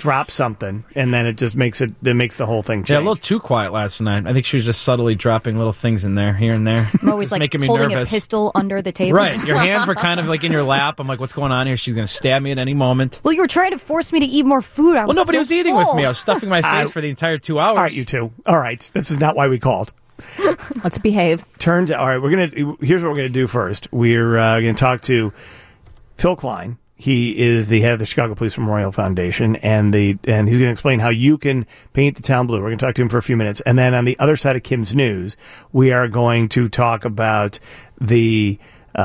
drops something, and then it just makes the whole thing change. Yeah, a little too quiet last night. I think she was just subtly dropping little things in there, here and there. I'm always like making me holding nervous. a pistol under the table. Right, your hands were kind of like in your lap. I'm like, what's going on here? She's going to stab me at any moment. Well, you were trying to force me to eat more food. Well, nobody was eating full. with me. I was stuffing my face for the entire 2 hours. All right, you two. All right, this is not why we called. Let's behave. Here's what we're gonna do first. We're gonna talk to Phil Klein. He is the head of the Chicago Police Memorial Foundation, and he's going to explain how you can paint the town blue. We're going to talk to him for a few minutes, and then on the other side of Kim's News, we are going to talk about the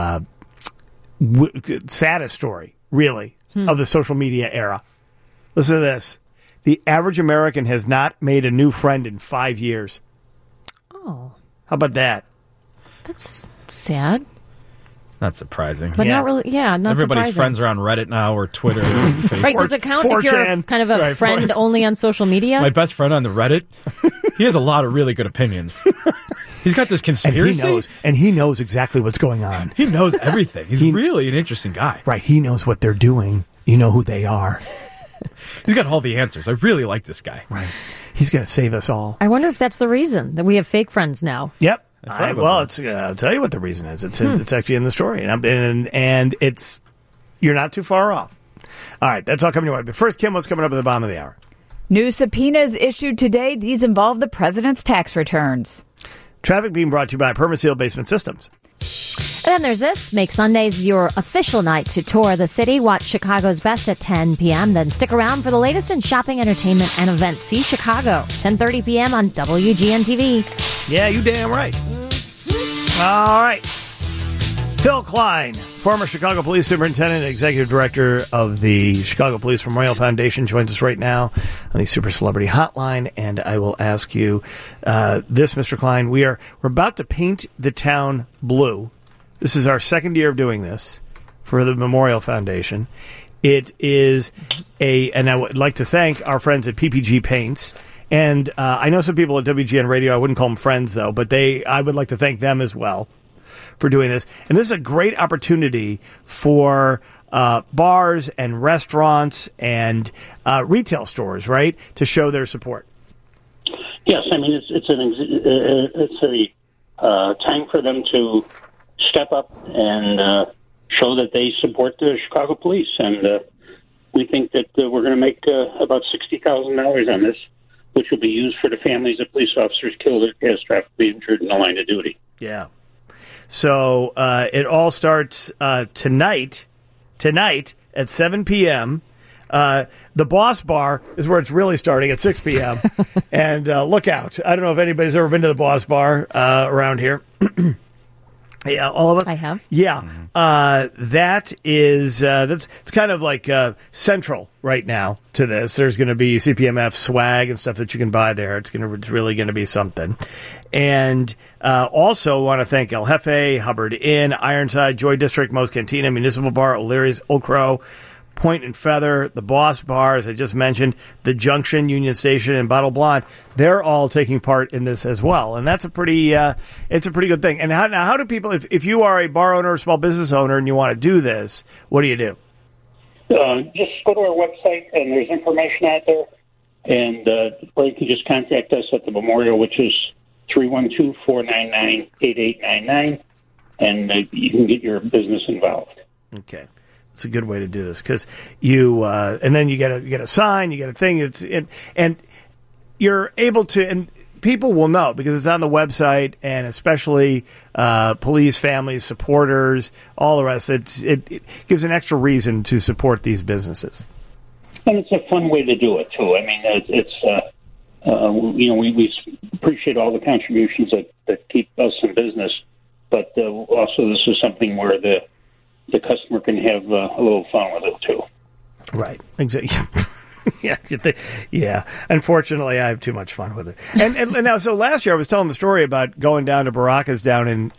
saddest story, really, of the social media era. Listen to this: the average American has not made a new friend in 5 years. Oh, how about that? That's sad. Not surprising. But not really, not Everybody's surprising. friends are on Reddit now or Twitter. Or Right, does it count if you're 4chan. kind of a friend only on social media? My best friend on the Reddit, he has a lot of really good opinions. He's got this conspiracy. And he knows exactly what's going on. He knows everything. He's really an interesting guy. Right, he knows what they're doing. You know who they are. He's got all the answers. I really like this guy. Right. He's going to save us all. I wonder if that's the reason that we have fake friends now. Yep. Probably. I'll tell you what the reason is. It's actually in the story, and it's you're not too far off. All right, that's all coming your way. But first, Kim, what's coming up at the bottom of the hour? New subpoenas issued today. These involve the president's tax returns. Traffic being brought to you by Permaseal Basement Systems. And then there's this. Make Sundays your official night to tour the city. Watch Chicago's Best at 10 p.m. Then stick around for the latest in shopping, entertainment, and events. See Chicago, 10:30 p.m. on WGN-TV. Yeah, you damn right. All right. Phil Klein, former Chicago Police Superintendent and Executive Director of the Chicago Police Memorial Foundation, joins us right now on the Super Celebrity Hotline, and I will ask you this, Mr. Klein. We're about to paint the town blue. This is our second year of doing this for the Memorial Foundation. It is and I would like to thank our friends at PPG Paints. And I know some people at WGN Radio, I wouldn't call them friends, though, but I would like to thank them as well for doing this. And this is a great opportunity for bars and restaurants and retail stores, right, to show their support. Yes, I mean, it's a time for them to step up and show that they support the Chicago police. And we think that we're going to make about $60,000 on this, which will be used for the families of police officers killed or catastrophically injured in the line of duty. Yeah. So it all starts tonight at 7 p.m. The Boss Bar is where it's really starting at 6 p.m. And look out. I don't know if anybody's ever been to the Boss Bar around here. Yeah, all of us. I have. Yeah, that's kind of like central right now to this. There's going to be CPMF swag and stuff that you can buy there. It's really going to be something. And also want to thank El Jefe, Hubbard Inn, Ironside, Joy District, Moe's Cantina, Municipal Bar, O'Leary's, Old Crow, Point and Feather, the Boss Bar, as I just mentioned, the Junction, Union Station, and Bottle Blonde. They're all taking part in this as well, and that's it's a pretty good thing. And how do people, if you are a bar owner or small business owner and you want to do this, what do you do? Just go to our website, and there's information out there, and or you can just contact us at the Memorial, which is 312-499-8899, and you can get your business involved. Okay. It's a good way to do this because you, and then you get a sign, you get a thing. And you're able to, and people will know because it's on the website, and especially police, families, supporters, all the rest. It gives an extra reason to support these businesses. And it's a fun way to do it too. I mean, we appreciate all the contributions that keep us in business, but also this is something where the customer can have a little fun with it, too. Right. Exactly. Yeah. Unfortunately, I have too much fun with it. And now, so last year I was telling the story about going down to Baracas down on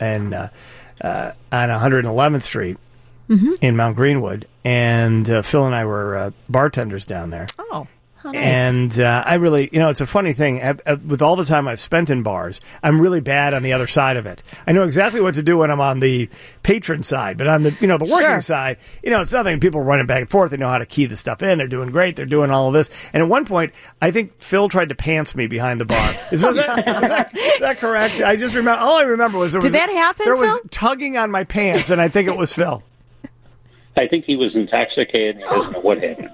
111th Street in Mount Greenwood, and Phil and I were bartenders down there. Oh. Oh, nice. And I really, it's a funny thing. With all the time I've spent in bars, I'm really bad on the other side of it. I know exactly what to do when I'm on the patron side, but on the the working Sure. side, it's nothing. People running back and forth. They know how to key the stuff in. They're doing great. They're doing all of this. And at one point, I think Phil tried to pants me behind the bar. Is that correct? I just remember. All I remember was Did that happen, There was Phil? tugging on my pants, and I think it was Phil. I think he was intoxicated and he doesn't know what happened.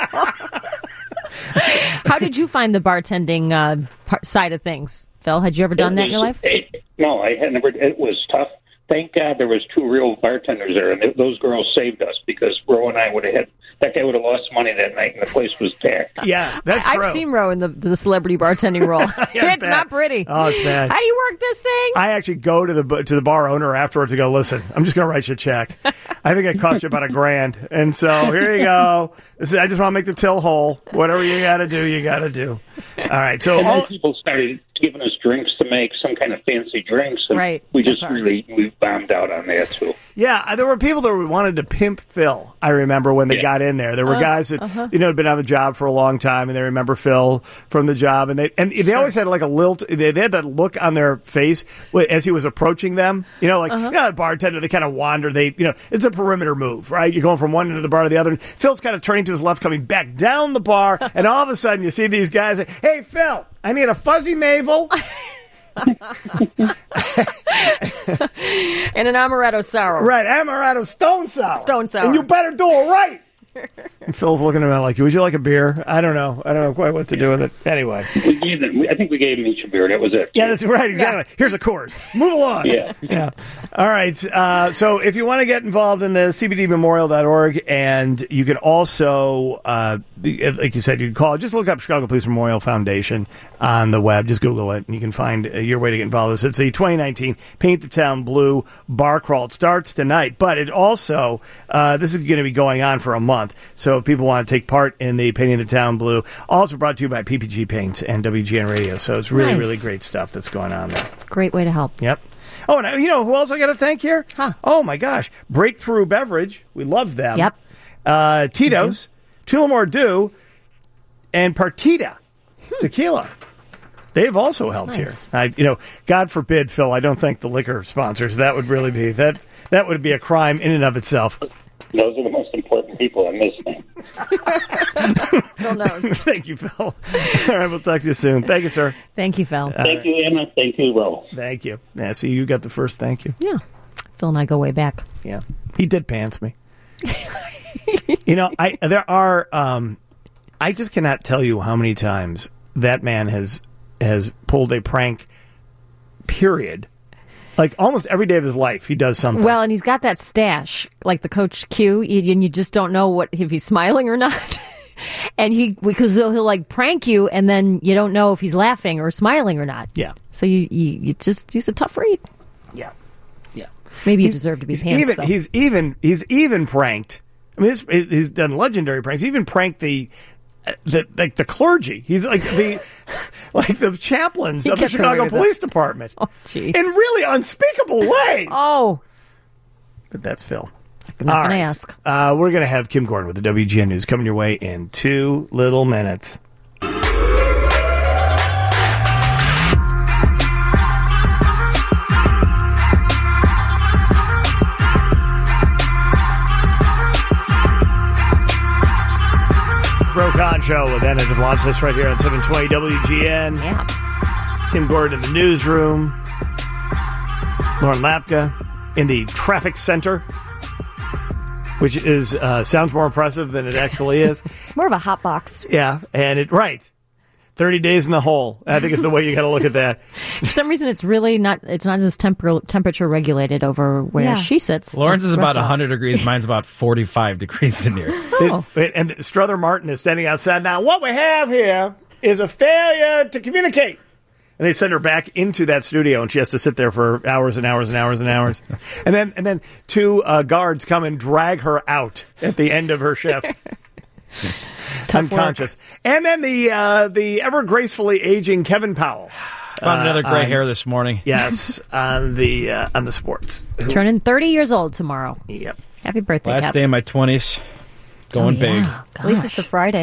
How did you find the bartending side of things, Phil? Had you ever done that in your life? No, I had never. It was tough. Thank God there was 2 real bartenders there, and those girls saved us because Ro and I would have had. That guy would have lost money that night, and the place was packed. Yeah, that's true. I've seen Ro in the celebrity bartending role. It's bad. not pretty. Oh, it's bad. How do you work this thing? I actually go to the bar owner afterwards to go, listen, I'm just going to write you a check. I think it cost you about $1,000. And so here you go. I just want to make the till whole. Whatever you got to do, you got to do. All right. So And then people started giving us drinks to make, some kind of fancy drinks. And Right. we That's just hard. we bombed out on that, too. yeah, there were people that wanted to pimp Phil. I remember when they got in there. There were guys that had been on the job for a long time, and they remember Phil from the job, and they always had like a lilt. They had that look on their face as he was approaching them. The bartender. They kind of wander. It's a perimeter move, right? You're going from one end of the bar to the other. And Phil's kind of turning to his left, coming back down the bar, and all of a sudden you see these guys. Say, hey, Phil, I need a fuzzy navel. And an amaretto sour. Right, amaretto stone sour. Stone sour. And you better do it right. And Phil's looking at me like, would you like a beer? I don't know quite what to do with it. Anyway. We gave them, I think we gave them each a beer. That was it. Yeah, that's right, exactly. Yeah. Here's a Coors. Move along. Yeah. All right. So if you want to get involved in the CBDmemorial.org, and you can also, like you said, you can call. Just look up Chicago Police Memorial Foundation on the web. Just Google it, and you can find your way to get involved. It's the 2019 Paint the Town Blue Bar Crawl. It starts tonight, but it also, this is going to be going on for a month. So if people want to take part in the Painting the Town Blue, also brought to you by PPG Paints and WGN Radio. So it's really, Nice. really great stuff that's going on there. Great way to help. Yep. Oh, and who else I got to thank here? Huh. Oh, my gosh. Breakthrough Beverage. We love them. Yep. Tito's, Tullamore Dew, and Partida Tequila. They've also helped Nice. here. God forbid, Phil, I don't thank the liquor sponsors. That would really be, that would be a crime in and of itself. Those are the most important people in this thing. Phil knows. Thank you, Phil. All right, we'll talk to you soon. Thank you, sir. Thank you, Phil. Thank you, Emma. Thank you, Ro. Thank you. Yeah, see, you got the first thank you. Yeah. Phil and I go way back. Yeah. He did pants me. I just cannot tell you how many times that man has pulled a prank, period. Like almost every day of his life, he does something. Well, and he's got that stash, like the Coach Q, and you just don't know if he's smiling or not. And because he'll like prank you, and then you don't know if he's laughing or smiling or not. Yeah. So he's a tough read. Yeah. Yeah. Maybe you deserve to be pants. He's even pranked. I mean, he's done legendary pranks. He even pranked the clergy. He's like the chaplains of the gets away Chicago with Police Department. Oh, gee. In really unspeakable ways. Oh. But that's Phil. I'm not All going to right. ask. We're going to have Kim Gordon with the WGN News coming your way in 2 little minutes. Broke On Show with Anna DeVlantis right here on 720 WGN. Yeah. Kim Gordon in the newsroom. Lauren Lapka in the traffic center, which is sounds more impressive than it actually is. More of a hot box. Yeah, and 30 days in the hole. I think it's the way you got to look at that. For some reason, it's really not. It's not as temperature regulated over where she sits. Lawrence is about Restaurants. 100 degrees. Mine's about 45 degrees in here. Oh. And Strother Martin is standing outside now. What we have here is a failure to communicate. And they send her back into that studio, and she has to sit there for hours and hours and hours and hours. And then 2 guards come and drag her out at the end of her shift. Unconscious. And then the ever gracefully aging Kevin Powell. Found another gray hair this morning. Yes, on the sports. Turning 30 years old tomorrow. Yep. Happy birthday, Last Cap. day of my 20s. Going big. At least it's a Friday.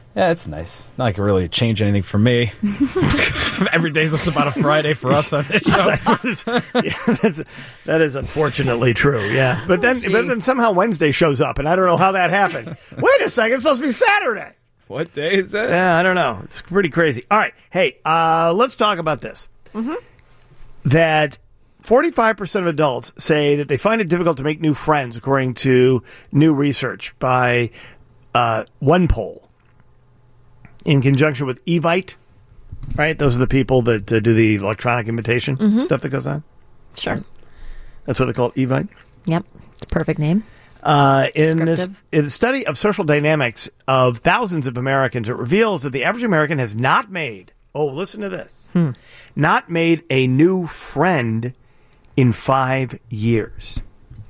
Yeah, it's nice. Not like it really changed anything for me. Every day's just about a Friday for us on this show. That is unfortunately true. Yeah, but then somehow Wednesday shows up, and I don't know how that happened. Wait a second, it's supposed to be Saturday. What day is that? Yeah, I don't know. It's pretty crazy. All right, hey, let's talk about this. Mm-hmm. That 45% of adults say that they find it difficult to make new friends, according to new research by one poll. In conjunction with Evite, right? Those are the people that do the electronic invitation stuff that goes on. Sure. That's what they call it, Evite? Yep. It's a perfect name. In the study of social dynamics of thousands of Americans, it reveals that the average American has not made, listen to this, not made a new friend in 5 years.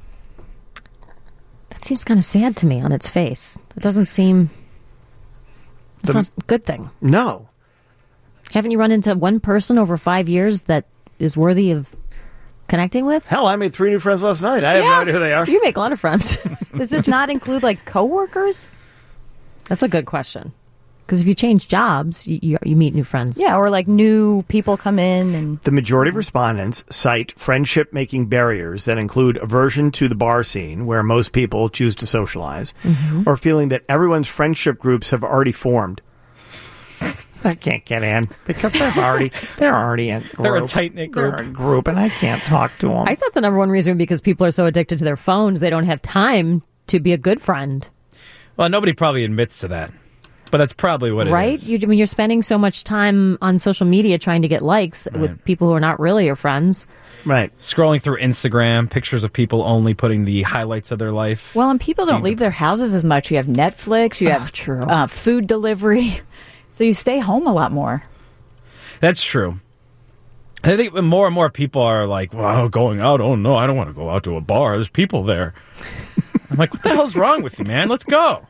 That seems kind of sad to me on its face. It doesn't seem... It's not a good thing. No. Haven't you run into one person over 5 years that is worthy of connecting with? Hell, I made 3 new friends last night. I have no idea who they are. You make a lot of friends. Does this not include, like, coworkers? That's a good question. Because if you change jobs, you meet new friends. Yeah, or, like, new people come in and... The majority of respondents cite friendship-making barriers that include aversion to the bar scene, where most people choose to socialize, or feeling that everyone's friendship groups have already formed. I can't get in because they're already in group. They're a tight-knit group. They're a group, and I can't talk to them. I thought the number one reason was because people are so addicted to their phones, they don't have time to be a good friend. Well, nobody probably admits to that. But that's probably what it is. Right? When you're spending so much time on social media trying to get likes with people who are not really your friends. Right. Scrolling through Instagram, pictures of people only putting the highlights of their life. Well, and people don't leave their houses as much. You have Netflix, you have food delivery. So you stay home a lot more. That's true. I think more and more people are like, well, going out, oh no, I don't want to go out to a bar. There's people there. I'm like, what the hell's wrong with you, man? Let's go.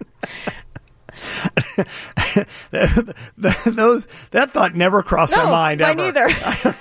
That thought never crossed my mind. Mine ever. either.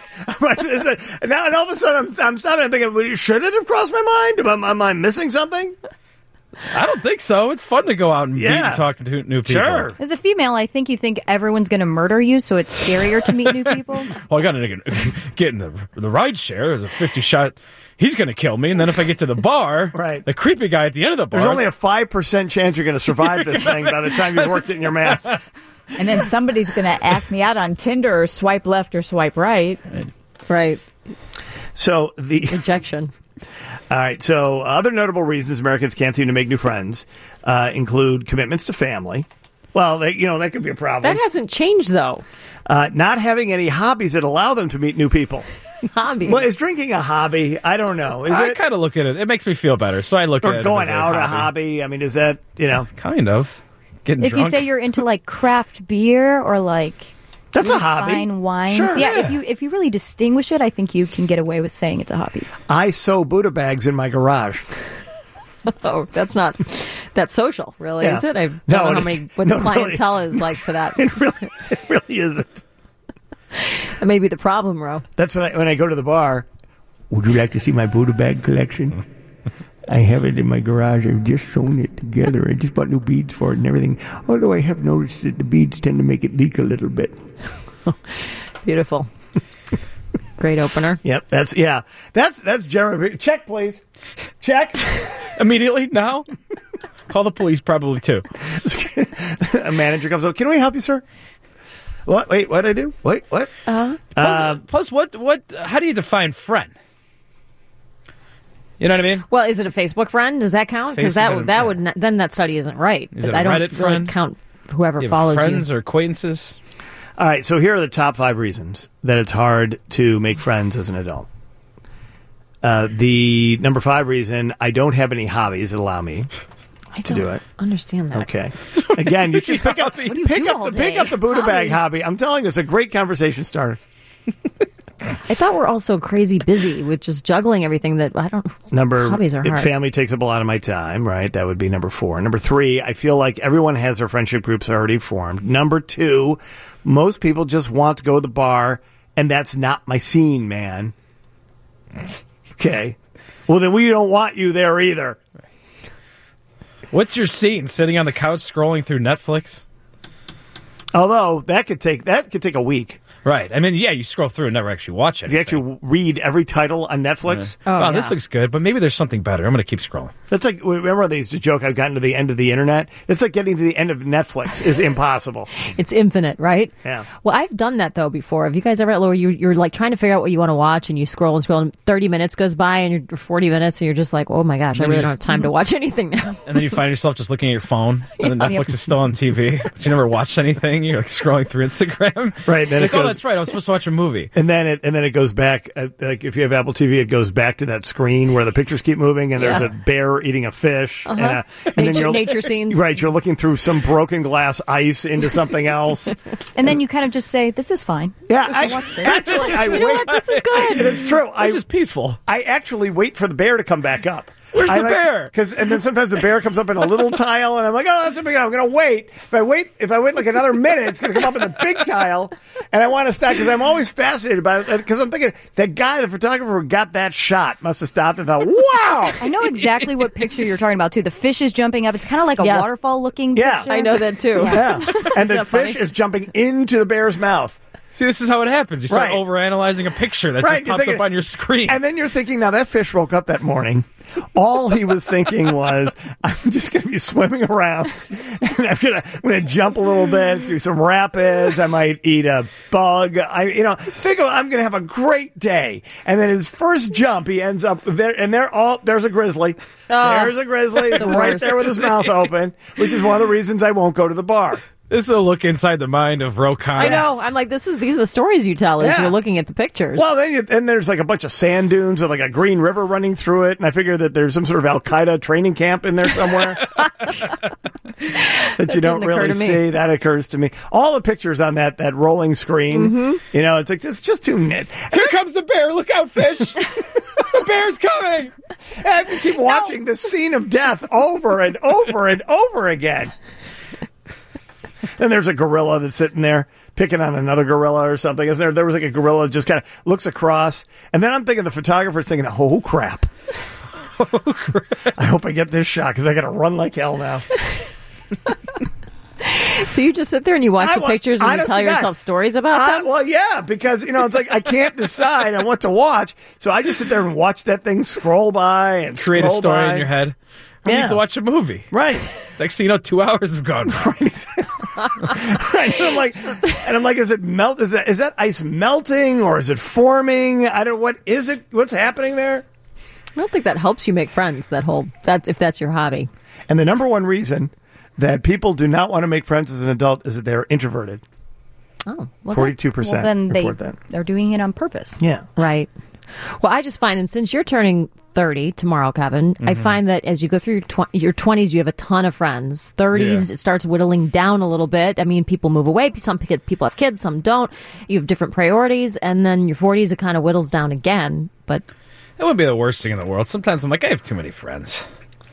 Now, and all of a sudden, I'm stopping and thinking, should it have crossed my mind? Am I missing something? I don't think so. It's fun to go out and meet and talk to new people. Sure. As a female, I think you think everyone's going to murder you, so it's scarier to meet new people. Well, I got to get in the ride share. There's a 50-shot. He's going to kill me. And then if I get to the bar, right, the creepy guy at the end of the bar. There's only a 5% chance you're going to survive this thing by the time you've worked it in your math. And then somebody's going to ask me out on Tinder or swipe left or swipe right. Right. So the rejection. All right. So other notable reasons Americans can't seem to make new friends include commitments to family. Well, that could be a problem. That hasn't changed, though. Not having any hobbies that allow them to meet new people. Hobby. Well, is drinking a hobby? I don't know. I kind of look at it. It makes me feel better, so I look at it. Or going out a hobby. I mean, is that kind of getting if drunk? you say you're into like craft beer or like that's really a hobby. Fine wines. Sure. Yeah, if you really distinguish it, I think you can get away with saying it's a hobby. I sew Buddha bags in my garage. Oh, that's social, really, is it? I don't know what the clientele is like for that. It really isn't. That may be the problem, Ro. That's when I go to the bar. Would you like to see my Buddha bag collection? I have it in my garage. I've just sewn it together. I just bought new beads for it and everything. Although I have noticed that the beads tend to make it leak a little bit. Beautiful. Great opener. Yep. That's generally. Check, please. Check. Immediately now. Call the police probably too. A manager comes up. Can we help you, sir? What? Wait, what did I do? Wait, what? Plus, what? How do you define friend? You know what I mean? Well, is it a Facebook friend? Does that count? Because then that study isn't right. Is it I don't Reddit friend? Count whoever follows you. Friends or acquaintances? All right, so here are the top 5 reasons that it's hard to make friends as an adult. The number 5 reason, I don't have any hobbies that allow me to do it. Understand that. Okay. Again, you should pick up the Buddha bag hobby. I'm telling you, it's a great conversation starter. I thought we're all so crazy busy with just juggling everything that hobbies are hard. Family takes up a lot of my time, right? That would be number 4. Number 3, I feel like everyone has their friendship groups already formed. Number 2, most people just want to go to the bar, and that's not my scene, man. Okay. Well, then we don't want you there either. What's your scene? Sitting on the couch scrolling through Netflix? Although that could take a week. Right. I mean, yeah, you scroll through and never actually watch it. If you actually read every title on Netflix. Wow, this looks good, but maybe there's something better. I'm going to keep scrolling. That's like, remember they used to joke, I've gotten to the end of the internet? It's like getting to the end of Netflix is impossible. It's infinite, right? Yeah. Well, I've done that, though, before. Have you guys ever, where you're like trying to figure out what you want to watch, and you scroll and scroll, and 30 minutes goes by, and you're 40 minutes, and you're just like, oh my gosh, I really don't have time to watch anything now. And then you find yourself just looking at your phone, and then Netflix is still on TV, but you never watched anything. You're like scrolling through Instagram. Right. Then like, that's right, I was supposed to watch a movie. And then it goes back, like if you have Apple TV, it goes back to that screen where the pictures keep moving, and there's a bear eating a fish. And then nature scenes. Right, you're looking through some broken glass ice into something else. And then you kind of just say, this is fine. Yeah, watch this. actually, I You know what? This is good. It's true. This is peaceful. I actually wait for the bear to come back up. Where's the bear? And then sometimes the bear comes up in a little tile, and I'm like, oh, that's a big. I'm going to wait. If I wait like another minute, it's going to come up in the big tile, and I want to stop because I'm always fascinated by it. Because I'm thinking that guy, the photographer who got that shot, must have stopped and thought, wow. I know exactly what picture you're talking about too. The fish is jumping up. It's kind of like a waterfall looking picture. I know that too. Yeah, and the fish is jumping into the bear's mouth. See, this is how it happens. You start overanalyzing a picture that just popped up on your screen. And then you're thinking, now that fish woke up that morning. All he was thinking was, I'm just going to be swimming around, and I'm going to jump a little bit. It's going to be some rapids. I might eat a bug. I'm going to have a great day. And then his first jump, he ends up there, and there's a grizzly. There's a grizzly right there with his mouth open, which is one of the reasons I won't go to the bar. This is a look inside the mind of Rokan. I know. I'm like, these are the stories you tell as you're looking at the pictures. Well, then there's like a bunch of sand dunes with like a green river running through it, and I figure that there's some sort of Al-Qaeda training camp in there somewhere that you don't really see. That occurs to me. All the pictures on that rolling screen, it's like it's just too nit. Here comes the bear! Look out, fish! The bear's coming! I have to keep watching the scene of death over and over and over again. Then there's a gorilla that's sitting there picking on another gorilla or something. Isn't there was like a gorilla that just kind of looks across. And then I'm thinking the photographer's thinking, oh, crap. I hope I get this shot because I got to run like hell now. So you just sit there and you watch the pictures and you tell yourself stories about them? Well, yeah, because, it's like I can't decide on what to watch. So I just sit there and watch that thing scroll by and create a story in your head. I need to watch a movie. Right. Next thing you know, 2 hours have gone by. Right. And I'm like, is it melt? Is that ice melting or is it forming? What is it? What's happening there? I don't think that helps you make friends, if that's your hobby. And the number one reason that people do not want to make friends as an adult is that they're introverted. Oh, well, 42% well, then report that. They're doing it on purpose. Yeah. Right. Well, I just find, and since you're turning 30 tomorrow, Kevin, I find that as you go through your 20s, you have a ton of friends. 30s, it starts whittling down a little bit. I mean, people move away. Some people have kids, some don't. You have different priorities. And then your 40s, it kind of whittles down again. But that wouldn't be the worst thing in the world. Sometimes I'm like, I have too many friends.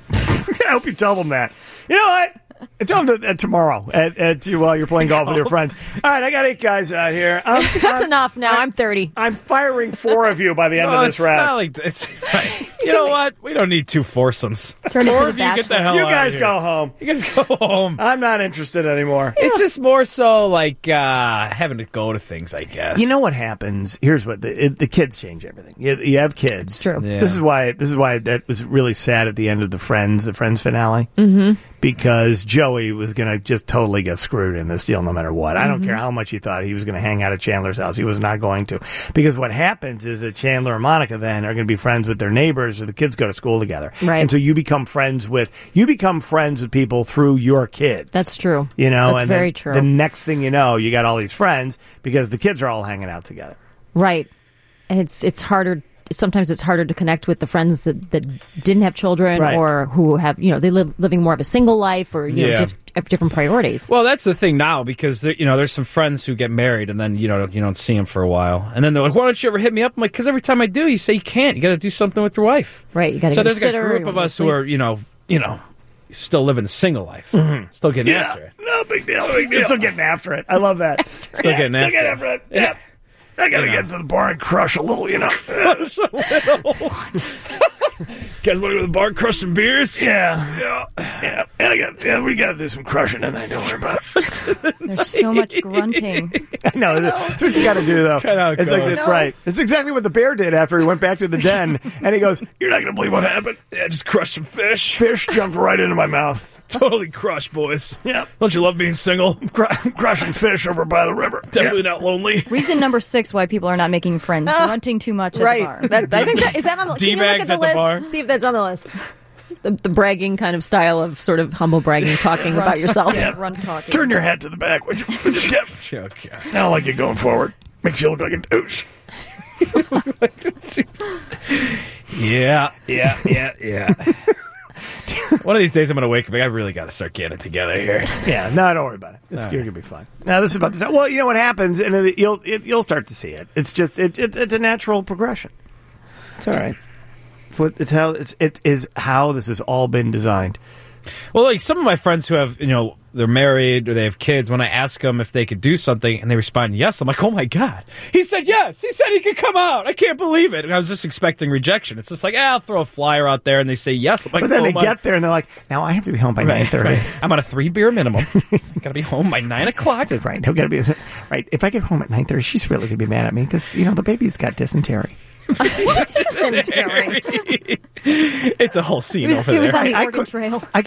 I hope you tell them that. You know what? Tell them that tomorrow while you're playing golf with your friends. All right, I got 8 guys out here. That's enough now. I'm 30. I'm firing 4 of you by the end of this round. Right. You know what? We don't need 2 foursomes. Turn 4 of you get the hell you out guys of here. go home. You guys go home. I'm not interested anymore. It's just more so like having to go to things, I guess. You know what happens? Here's what the kids change everything. You have kids. It's true. Yeah. This is why that was really sad at the end of the Friends finale. Mm-hmm. Because Joey was going to just totally get screwed in this deal no matter what. I don't care how much he thought he was going to hang out at Chandler's house. He was not going to. Because what happens is that Chandler and Monica then are going to be friends with their neighbors, or the kids go to school together. Right. And so you become friends with people through your kids. That's true. That's and very true. The next thing you know, you got all these friends because the kids are all hanging out together. Right. And it's harder. Sometimes it's harder to connect with the friends that didn't have children or who have, they living more of a single life or, have different priorities. Well, that's the thing now because, there's some friends who get married and then, you don't see them for a while. And then they're like, why don't you ever hit me up? I'm like, because every time I do, you say you can't. You got to do something with your wife. Right. You got to So get a there's sitter. a group of us who are, still living a single life. Mm-hmm. Still getting after it. No big deal. You're still getting after it. I love that. Still getting after it. Yeah. I got to get to the bar and crush a little, Crush a little. guys want to go to the bar and crush some beers? Yeah. We got to do some crushing tonight. Don't worry about it. There's so much grunting. I know. That's what you got to do, though. It's like it's right. It's exactly what the bear did after he went back to the den, and he goes, "You're not going to believe what happened. Yeah, just crush some fish. Fish jumped right into my mouth. Totally crushed, boys. Yeah. Don't you love being single? Crushing fish over by the river. Definitely not lonely. Reason number 6 why people are not making friends. Grunting too much at the bar. I think is that on the Can you look at the list? Bar? See if that's on the list. The bragging kind of style of sort of humble bragging, talking about yourself. Run talking. Turn your head to the back, would you Kev? Okay. I don't like you going forward. Makes you look like a douche. Yeah. One of these days I'm going to wake up. I really got to start getting it together here. Yeah, no, don't worry about it. You're going to be fine. Now, this is about the. Well, you know what happens, and you'll start to see it. It's just it's a natural progression. It's all right. It is how this has all been designed. Well, like some of my friends who have, they're married or they have kids, when I ask them if they could do something and they respond yes, I'm like, oh my God. He said yes. He said he could come out. I can't believe it. And I was just expecting rejection. It's just like, I'll throw a flyer out there and they say yes. I'm like, but then they get there and they're like, now I have to be home by 9:30. Right. I'm on a 3-beer minimum. Got to be home by 9 o'clock. Right. I've got to be right. If I get home at 9:30, she's really going to be mad at me because, the baby's got dysentery. It's a whole scene over there. He was on the Oregon Trail. I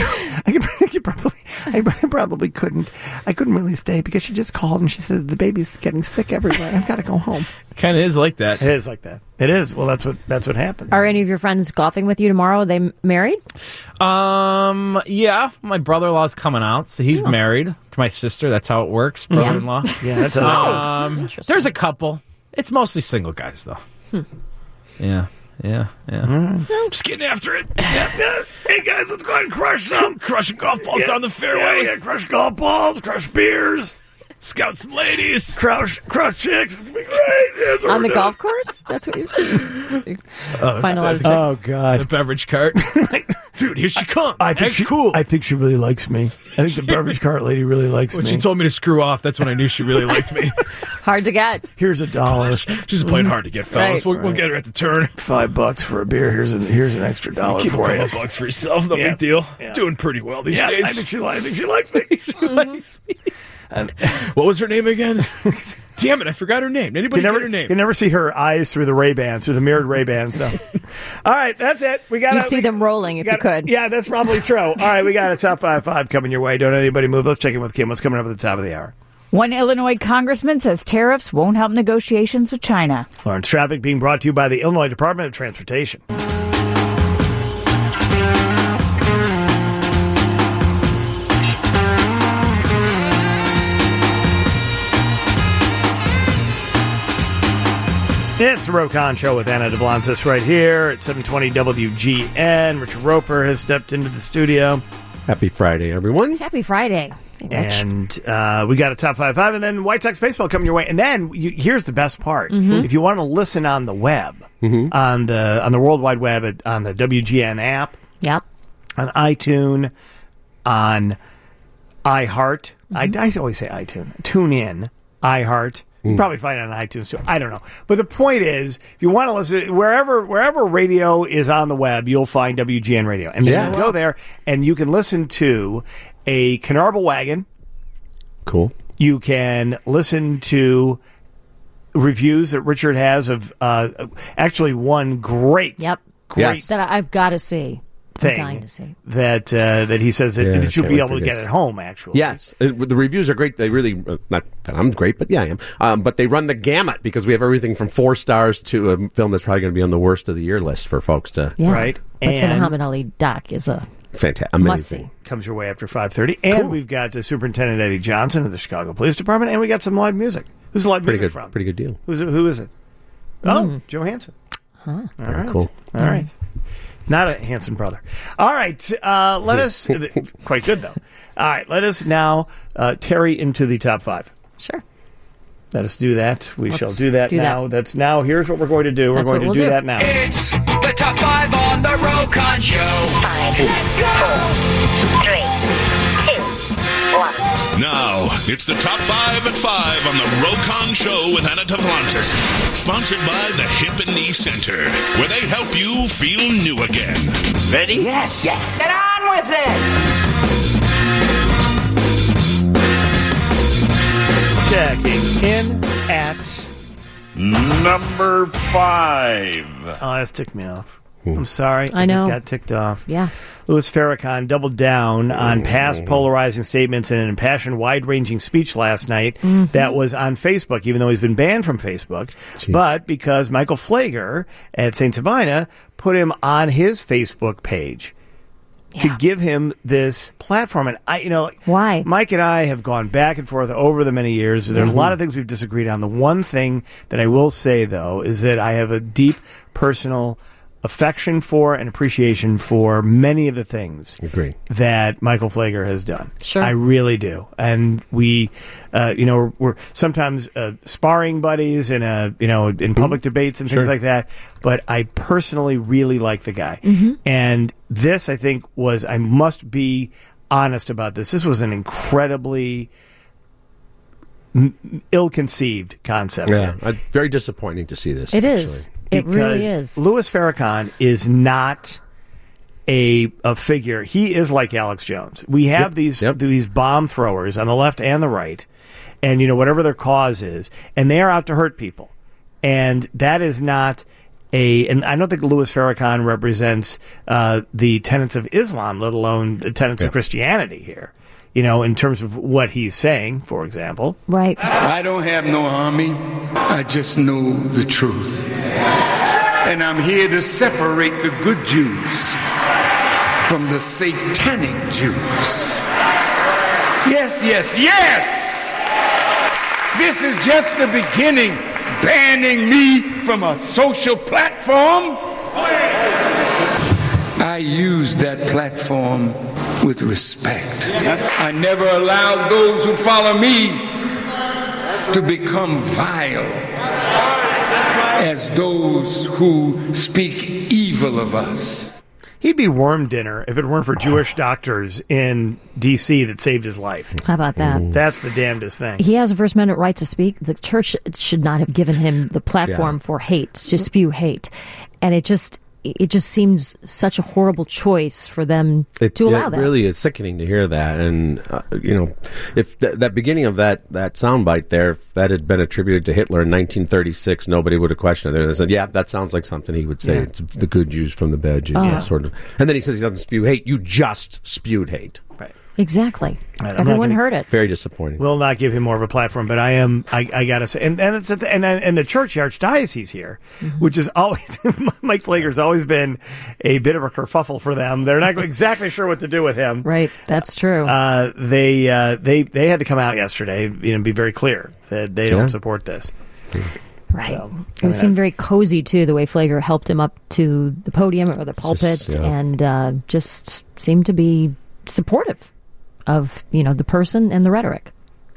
probably couldn't. I couldn't really stay because she just called and she said the baby's getting sick everywhere. I've got to go home. Kind of is like that. It is like that. It is. Well, that's what happens. Are any of your friends golfing with you tomorrow? Are they married? Yeah. My brother-in-law's coming out, so he's married to my sister. That's how it works. Brother-in-law. Yeah, that's how it goes. There's a couple. It's mostly single guys, though. Yeah. I'm just getting after it. Hey, guys, let's go ahead and crush some. Crushing golf balls down the fairway. Yeah, we got to crush golf balls, crush beers. Scout some ladies. Crush chicks. It's going to be great. On the golf course? That's what you find a lot of chicks. Oh, God. The beverage cart. Dude, here she comes. I think she really likes me. I think the beverage cart lady really likes me. When she told me to screw off, that's when I knew she really liked me. Hard to get. Here's $1. She's playing hard to get, fellas. Right. We'll get her at the turn. $5 for a beer. Here's an extra $1 Keep for a you. couple bucks for yourself. No big deal. Yeah. Doing pretty well these days. I think she likes me. She likes me. What was her name again? Damn it, I forgot her name. Anybody get her name? You never see her eyes through the Ray-Bans, through the mirrored Ray-Bans. So. All right, that's it. You'd see them rolling if you could. Yeah, that's probably true. All right, we got a top 5 coming your way. Don't anybody move. Let's check in with Kim. What's coming up at the top of the hour? One Illinois congressman says tariffs won't help negotiations with China. Lawrence Traffic being brought to you by the Illinois Department of Transportation. It's the Rokon Show with Anna DeBlantis right here at 720 WGN. Richard Roper has stepped into the studio. Happy Friday, everyone. Happy Friday. And we got a top 5, and then White Sox baseball coming your way. And then here's the best part: if you want to listen on the web, on the World Wide Web, on the WGN app, on iTunes, on iHeart. I always say iTunes. Tune in, iHeart. You can probably find it on iTunes too. I don't know. But the point is, if you want to listen, wherever radio is on the web, you'll find WGN Radio. And then you go there and you can listen to a Canarble Wagon. Cool. You can listen to reviews that Richard has of actually one great that I've got to see. Thing I'm dying to see. that he says that you'll be able to get at home, actually. Yes. The reviews are great. They really, not that I'm great, but yeah, I am. But they run the gamut because we have everything from 4 stars to a film that's probably going to be on the worst of the year list for folks to. Yeah. Right. But the Muhammad Ali doc is a fantastic, amazing. Comes your way after 5:30. And we've got Superintendent Eddie Johnson of the Chicago Police Department, and we got some live music. Who's the live music from? Pretty good deal. Who is it? Oh, Joe Hansen. Huh. Very cool. All right. Not a Hanson brother. All right. Let us... quite good, though. All right. Let us now tarry into the top 5. Sure. Let us do that. Let's shall do that now. That's now. Here's what we're going to do. We're going to do that now. It's the top 5 on the Rokon Show. 5. Let's go. 4, 3, 2, 1. Now, It's the Top 5 at 5 on the Rokon Show with Anna Tavlantis. Sponsored by the Hip and Knee Center, where they help you feel new again. Ready? Yes. Get on with it! Checking in at number 5. Oh, that's ticked me off. I'm sorry. I know. Just got ticked off. Yeah. Louis Farrakhan doubled down on past polarizing statements in an impassioned, wide-ranging speech last night that was on Facebook, even though he's been banned from Facebook. Jeez. But because Michael Flager at St. Sabina put him on his Facebook page to give him this platform. And why? Mike and I have gone back and forth over the many years. There are a lot of things we've disagreed on. The one thing that I will say, though, is that I have a deep personal affection for and appreciation for many of the things that Michael Flager has done. Sure. I really do. And we, we're sometimes sparring buddies in in public debates and things like that. But I personally really like the guy. And this, I think, I must be honest about this. This was an incredibly ill-conceived concept. Yeah, very disappointing to see this. It is. It really is. Louis Farrakhan is not a figure. He is like Alex Jones. We have these bomb throwers on the left and the right, and whatever their cause is, and they are out to hurt people. And that is not and I don't think Louis Farrakhan represents the tenets of Islam, let alone the tenets of Christianity here. In terms of what he's saying, for example. Right. I don't have no army. I just know the truth. And I'm here to separate the good Jews from the satanic Jews. Yes. This is just the beginning. Banning me from a social platform. I use that platform with respect. I never allowed those who follow me to become vile as those who speak evil of us. He'd be worm dinner if it weren't for Jewish doctors in D.C. that saved his life. How about that? That's the damnedest thing. He has a First Amendment right to speak. The church should not have given him the platform for hate, to spew hate. And it just seems such a horrible choice for them to allow that. Really, it's sickening to hear that. And, if that beginning of that soundbite there, if that had been attributed to Hitler in 1936, nobody would have questioned it. They said, yeah, that sounds like something he would say. Yeah. It's the good Jews from the bad Jews, sort of. And then he says he doesn't spew hate. You just spewed hate. Right. Exactly. Everyone heard it. Very disappointing. Will not give him more of a platform, but I gotta say, and it's and the church, the archdiocese here, which is always Mike Flager's always been a bit of a kerfuffle for them. They're not exactly sure what to do with him. Right, that's true. They had to come out yesterday, be very clear that they don't support this. Right. So, it seemed very cozy too, the way Flager helped him up to the podium or the pulpit, and just seemed to be supportive of the person and the rhetoric.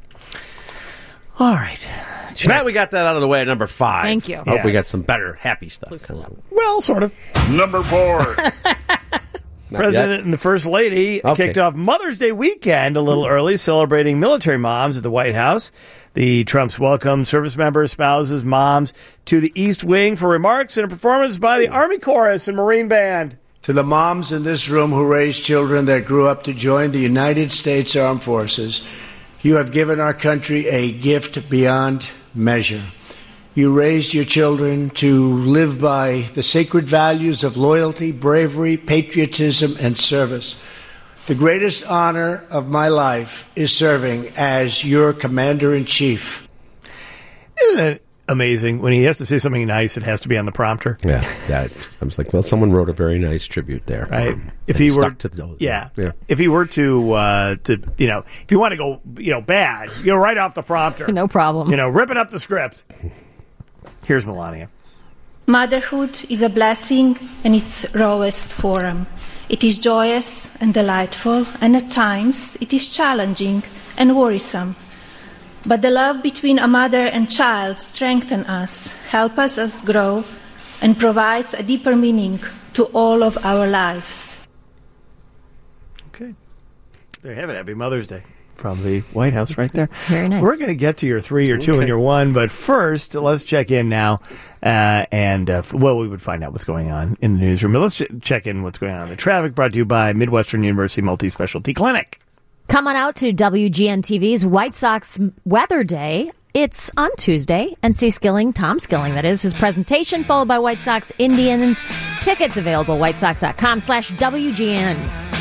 All right. Glad we got that out of the way at number 5. Thank you. Hope we got some better, happy stuff. Well, sort of. Number 4. President and the First Lady kicked off Mother's Day weekend a little early, celebrating military moms at the White House. The Trumps welcomed service members, spouses, moms to the East Wing for remarks and a performance by the Army Chorus and Marine Band. To the moms in this room who raised children that grew up to join the United States Armed Forces, you have given our country a gift beyond measure. You raised your children to live by the sacred values of loyalty, bravery, patriotism, and service. The greatest honor of my life is serving as your Commander-in-Chief. Isn't it amazing when he has to say something nice? It has to be on the prompter. Yeah, I was like, well, someone wrote a very nice tribute there, right? If he were, if he were to if you want to go, bad, right off the prompter, no problem. Ripping up the script. Here's Melania. Motherhood is a blessing in its rawest form. It is joyous and delightful, and at times it is challenging and worrisome. But the love between a mother and child strengthens us, helps us grow, and provides a deeper meaning to all of our lives. Okay. There you have it. Happy Mother's Day. from the White House right there. Very nice. We're going to get to your 3, your 2, and your 1, but first, let's check in now. We would find out what's going on in the newsroom. But let's check in what's going on in the traffic, brought to you by Midwestern University Multi-Specialty Clinic. Come on out to WGN-TV's White Sox Weather Day. It's on Tuesday. NC Skilling, Tom Skilling, that is, his presentation, followed by White Sox Indians. Tickets available, whitesox.com/WGN.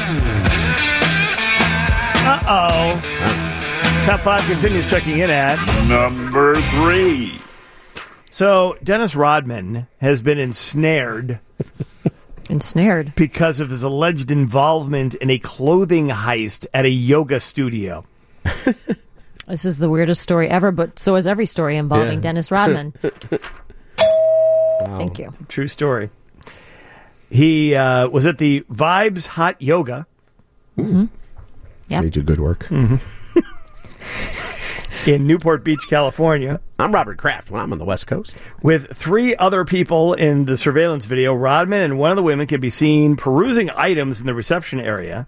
Top 5 continues checking in at number 3. So, Dennis Rodman has been ensnared because of his alleged involvement in a clothing heist at a yoga studio. This is the weirdest story ever, but so is every story involving Dennis Rodman. Wow. Thank you. It's a true story. He was at the Vibes Hot Yoga. Mm-hmm. Yep. They do good work. Mm-hmm. In Newport Beach, California. I'm Robert Kraft when I'm on the West Coast. With 3 other people in the surveillance video, Rodman and one of the women can be seen perusing items in the reception area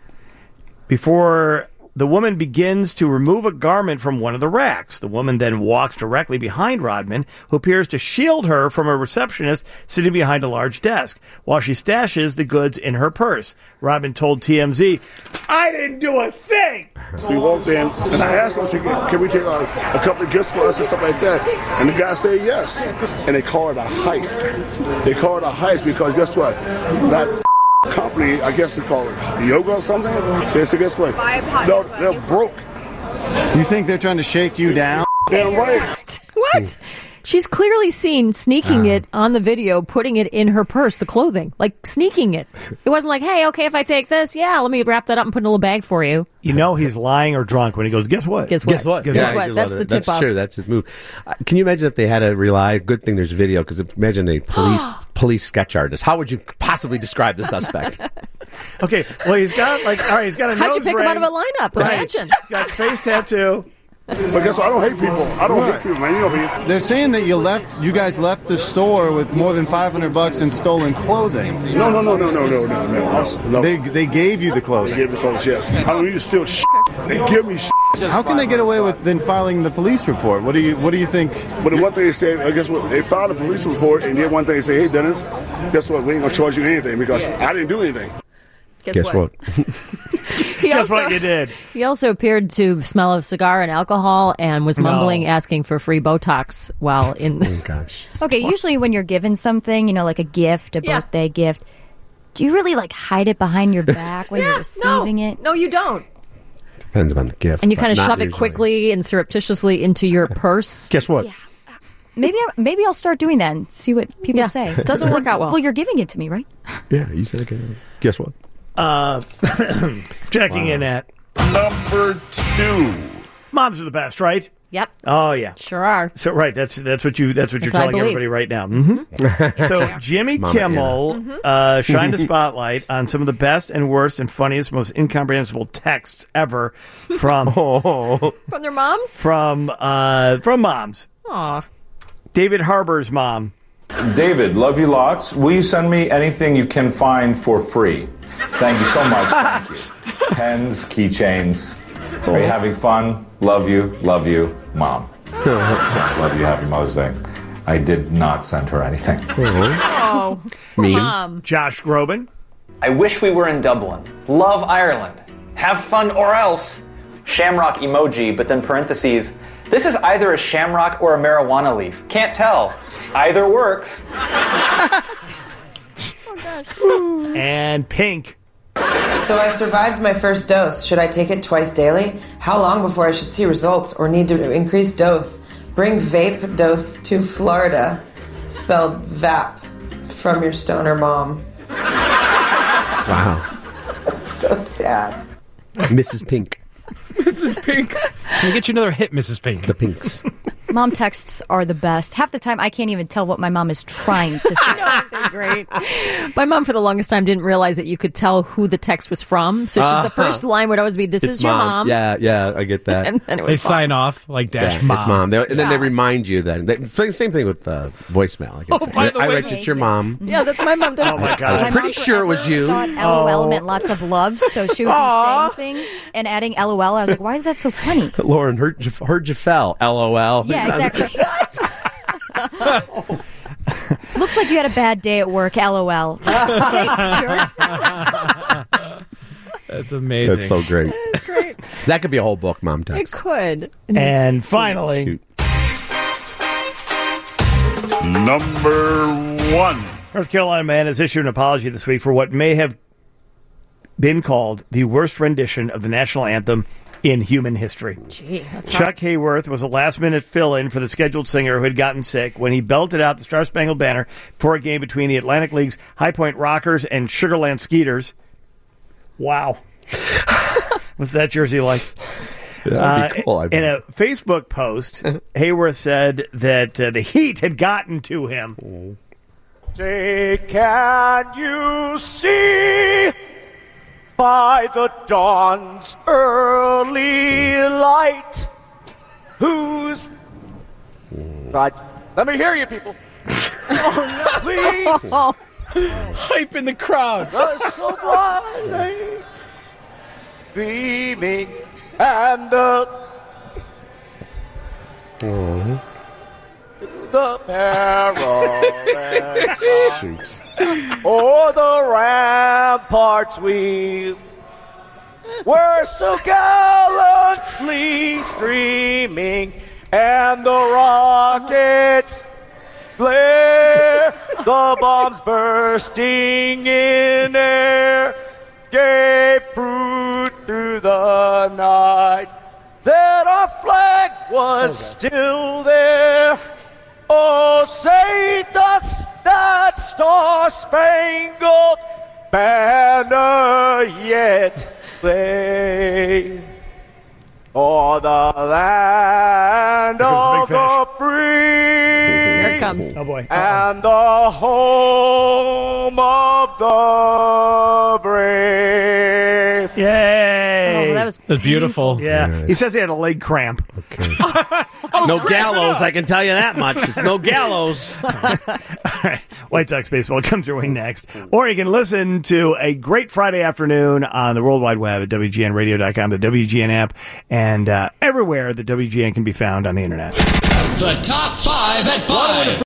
before the woman begins to remove a garment from one of the racks. The woman then walks directly behind Rodman, who appears to shield her from a receptionist sitting behind a large desk, while she stashes the goods in her purse. Rodman told TMZ, "I didn't do a thing!" We walked in, and I asked him, I said, can we take a couple of gifts for us and stuff like that? And the guy said yes. And they call it a heist. They call it a heist because guess what? That company, I guess they call it yoga or something. They said, guess what? No, they're broke. You think they're trying to shake you down? Damn right. What? She's clearly seen sneaking it on the video, putting it in her purse, the clothing, like sneaking it. It wasn't like, hey, okay, if I take this, let me wrap that up and put in a little bag for you. You know he's lying or drunk when he goes, guess what? Guess what? Guess what? Guess what? That's the tip-off. That's true. That's his move. Can you imagine if they had to rely? Good thing there's video, because imagine a police sketch artist. How would you possibly describe the suspect? Okay, well, he's got he's got a nose ring. How'd you pick him out of a lineup? Right. Imagine. He's got a face tattoo. But guess what? I don't hate people. I don't hate people, man. You know me. They're saying that you guys left the store with more than $500 in stolen clothing. No. They gave you the clothing. They gave me the clothes, yes. I don't need to steal shit. They give me shit. How can they get away with then filing the police report? What do you think? But the one thing they say, I guess what they filed a police report, and then one thing they say, hey Dennis, guess what? We ain't gonna charge you anything because I didn't do anything. Guess what? Guess what you did? He also appeared to smell of cigar and alcohol and was mumbling, asking for free Botox while in the store. Okay, usually when you're given something, like a gift, a birthday gift, do you really hide it behind your back when you're receiving it? No, you don't. Depends on the gift. And you kind of but shove not it quickly and surreptitiously into your purse. Guess what? Yeah. Maybe I'll start doing that and see what people say. It doesn't work out well. Well, you're giving it to me, right? Yeah, you said it. Guess what? Checking in at number 2. Moms are the best, right? Yep. Oh yeah, sure are. So right, that's what you're telling everybody right now. Mm-hmm. So Jimmy Kimmel shined a spotlight on some of the best and worst and funniest, most incomprehensible texts ever from from their moms. From moms. Aw. David Harbour's mom. David, love you lots. Will you send me anything you can find for free? Thank you so much. Thank you. Pens, keychains. Are you having fun? Love you, Mom. Love you. Happy Mother's Day. I did not send her anything. Oh, Mom. Josh Groban. I wish we were in Dublin. Love Ireland. Have fun or else. Shamrock emoji, but then parentheses. This is either a shamrock or a marijuana leaf. Can't tell. Either works. Oh, gosh. And Pink. So I survived my first dose. Should I take it twice daily? How long before I should see results or need to increase dose? Bring vape dose to Florida. Spelled VAP from your stoner mom. Wow. That's so sad. Mrs. Pink. Mrs. Pink. Can we get you another hit, Mrs. Pink? The Pinks. Mom texts are the best. Half the time, I can't even tell what my mom is trying to say. They're great. My mom, for the longest time, didn't realize that you could tell who the text was from. So the first line would always be, "This is your mom." Yeah, I get that. And then it was They sign off like dash mom. It's mom. And then they remind you that. Same thing with voicemail. I write it's your mom. Yeah, that's my mom. Does Oh my that. God. I was pretty sure it was you. I thought LOL meant lots of love, so she would be saying things and adding LOL. I was like, why is that so funny? Lauren, heard you fell. LOL. Yeah, exactly. Looks like you had a bad day at work. LOL. Thanks, Stuart. That's amazing. That's so great. That's great. That could be a whole book, Mom It text. could. And It's finally, Cute. Number 1. North Carolina man has issued an apology this week for what may have been called the worst rendition of the national anthem in human history. Gee, that's Chuck Hayworth was a last-minute fill-in for the scheduled singer who had gotten sick when he belted out the Star-Spangled Banner for a game between the Atlantic League's High Point Rockers and Sugarland Skeeters. Wow. What's that jersey like? Yeah, that'd be cool. In a Facebook post, Hayworth said that the heat had gotten to him. Say, can you see by the dawn's early light who's... Right. Let me hear you, people. Oh, no, please. Hype in the crowd. The so brightly beaming and the perilous o'er the ramparts we were so gallantly streaming, and the rockets flare, the bombs bursting in air gave proof through the night that our flag was still there. Oh, say does that star-spangled banner yet wave o'er the land of the free? Here it comes. Oh, boy. And the home of the brave. Yay! Oh, that was That's beautiful. Yeah. He says he had a leg cramp. Okay. No gallows, I can tell you that much. It's no gallows. All right. White Sox baseball comes your way next. Or you can listen to a great Friday afternoon on the World Wide Web at WGNradio.com, the WGN app, and everywhere that WGN can be found on the internet. The top 5 at 5.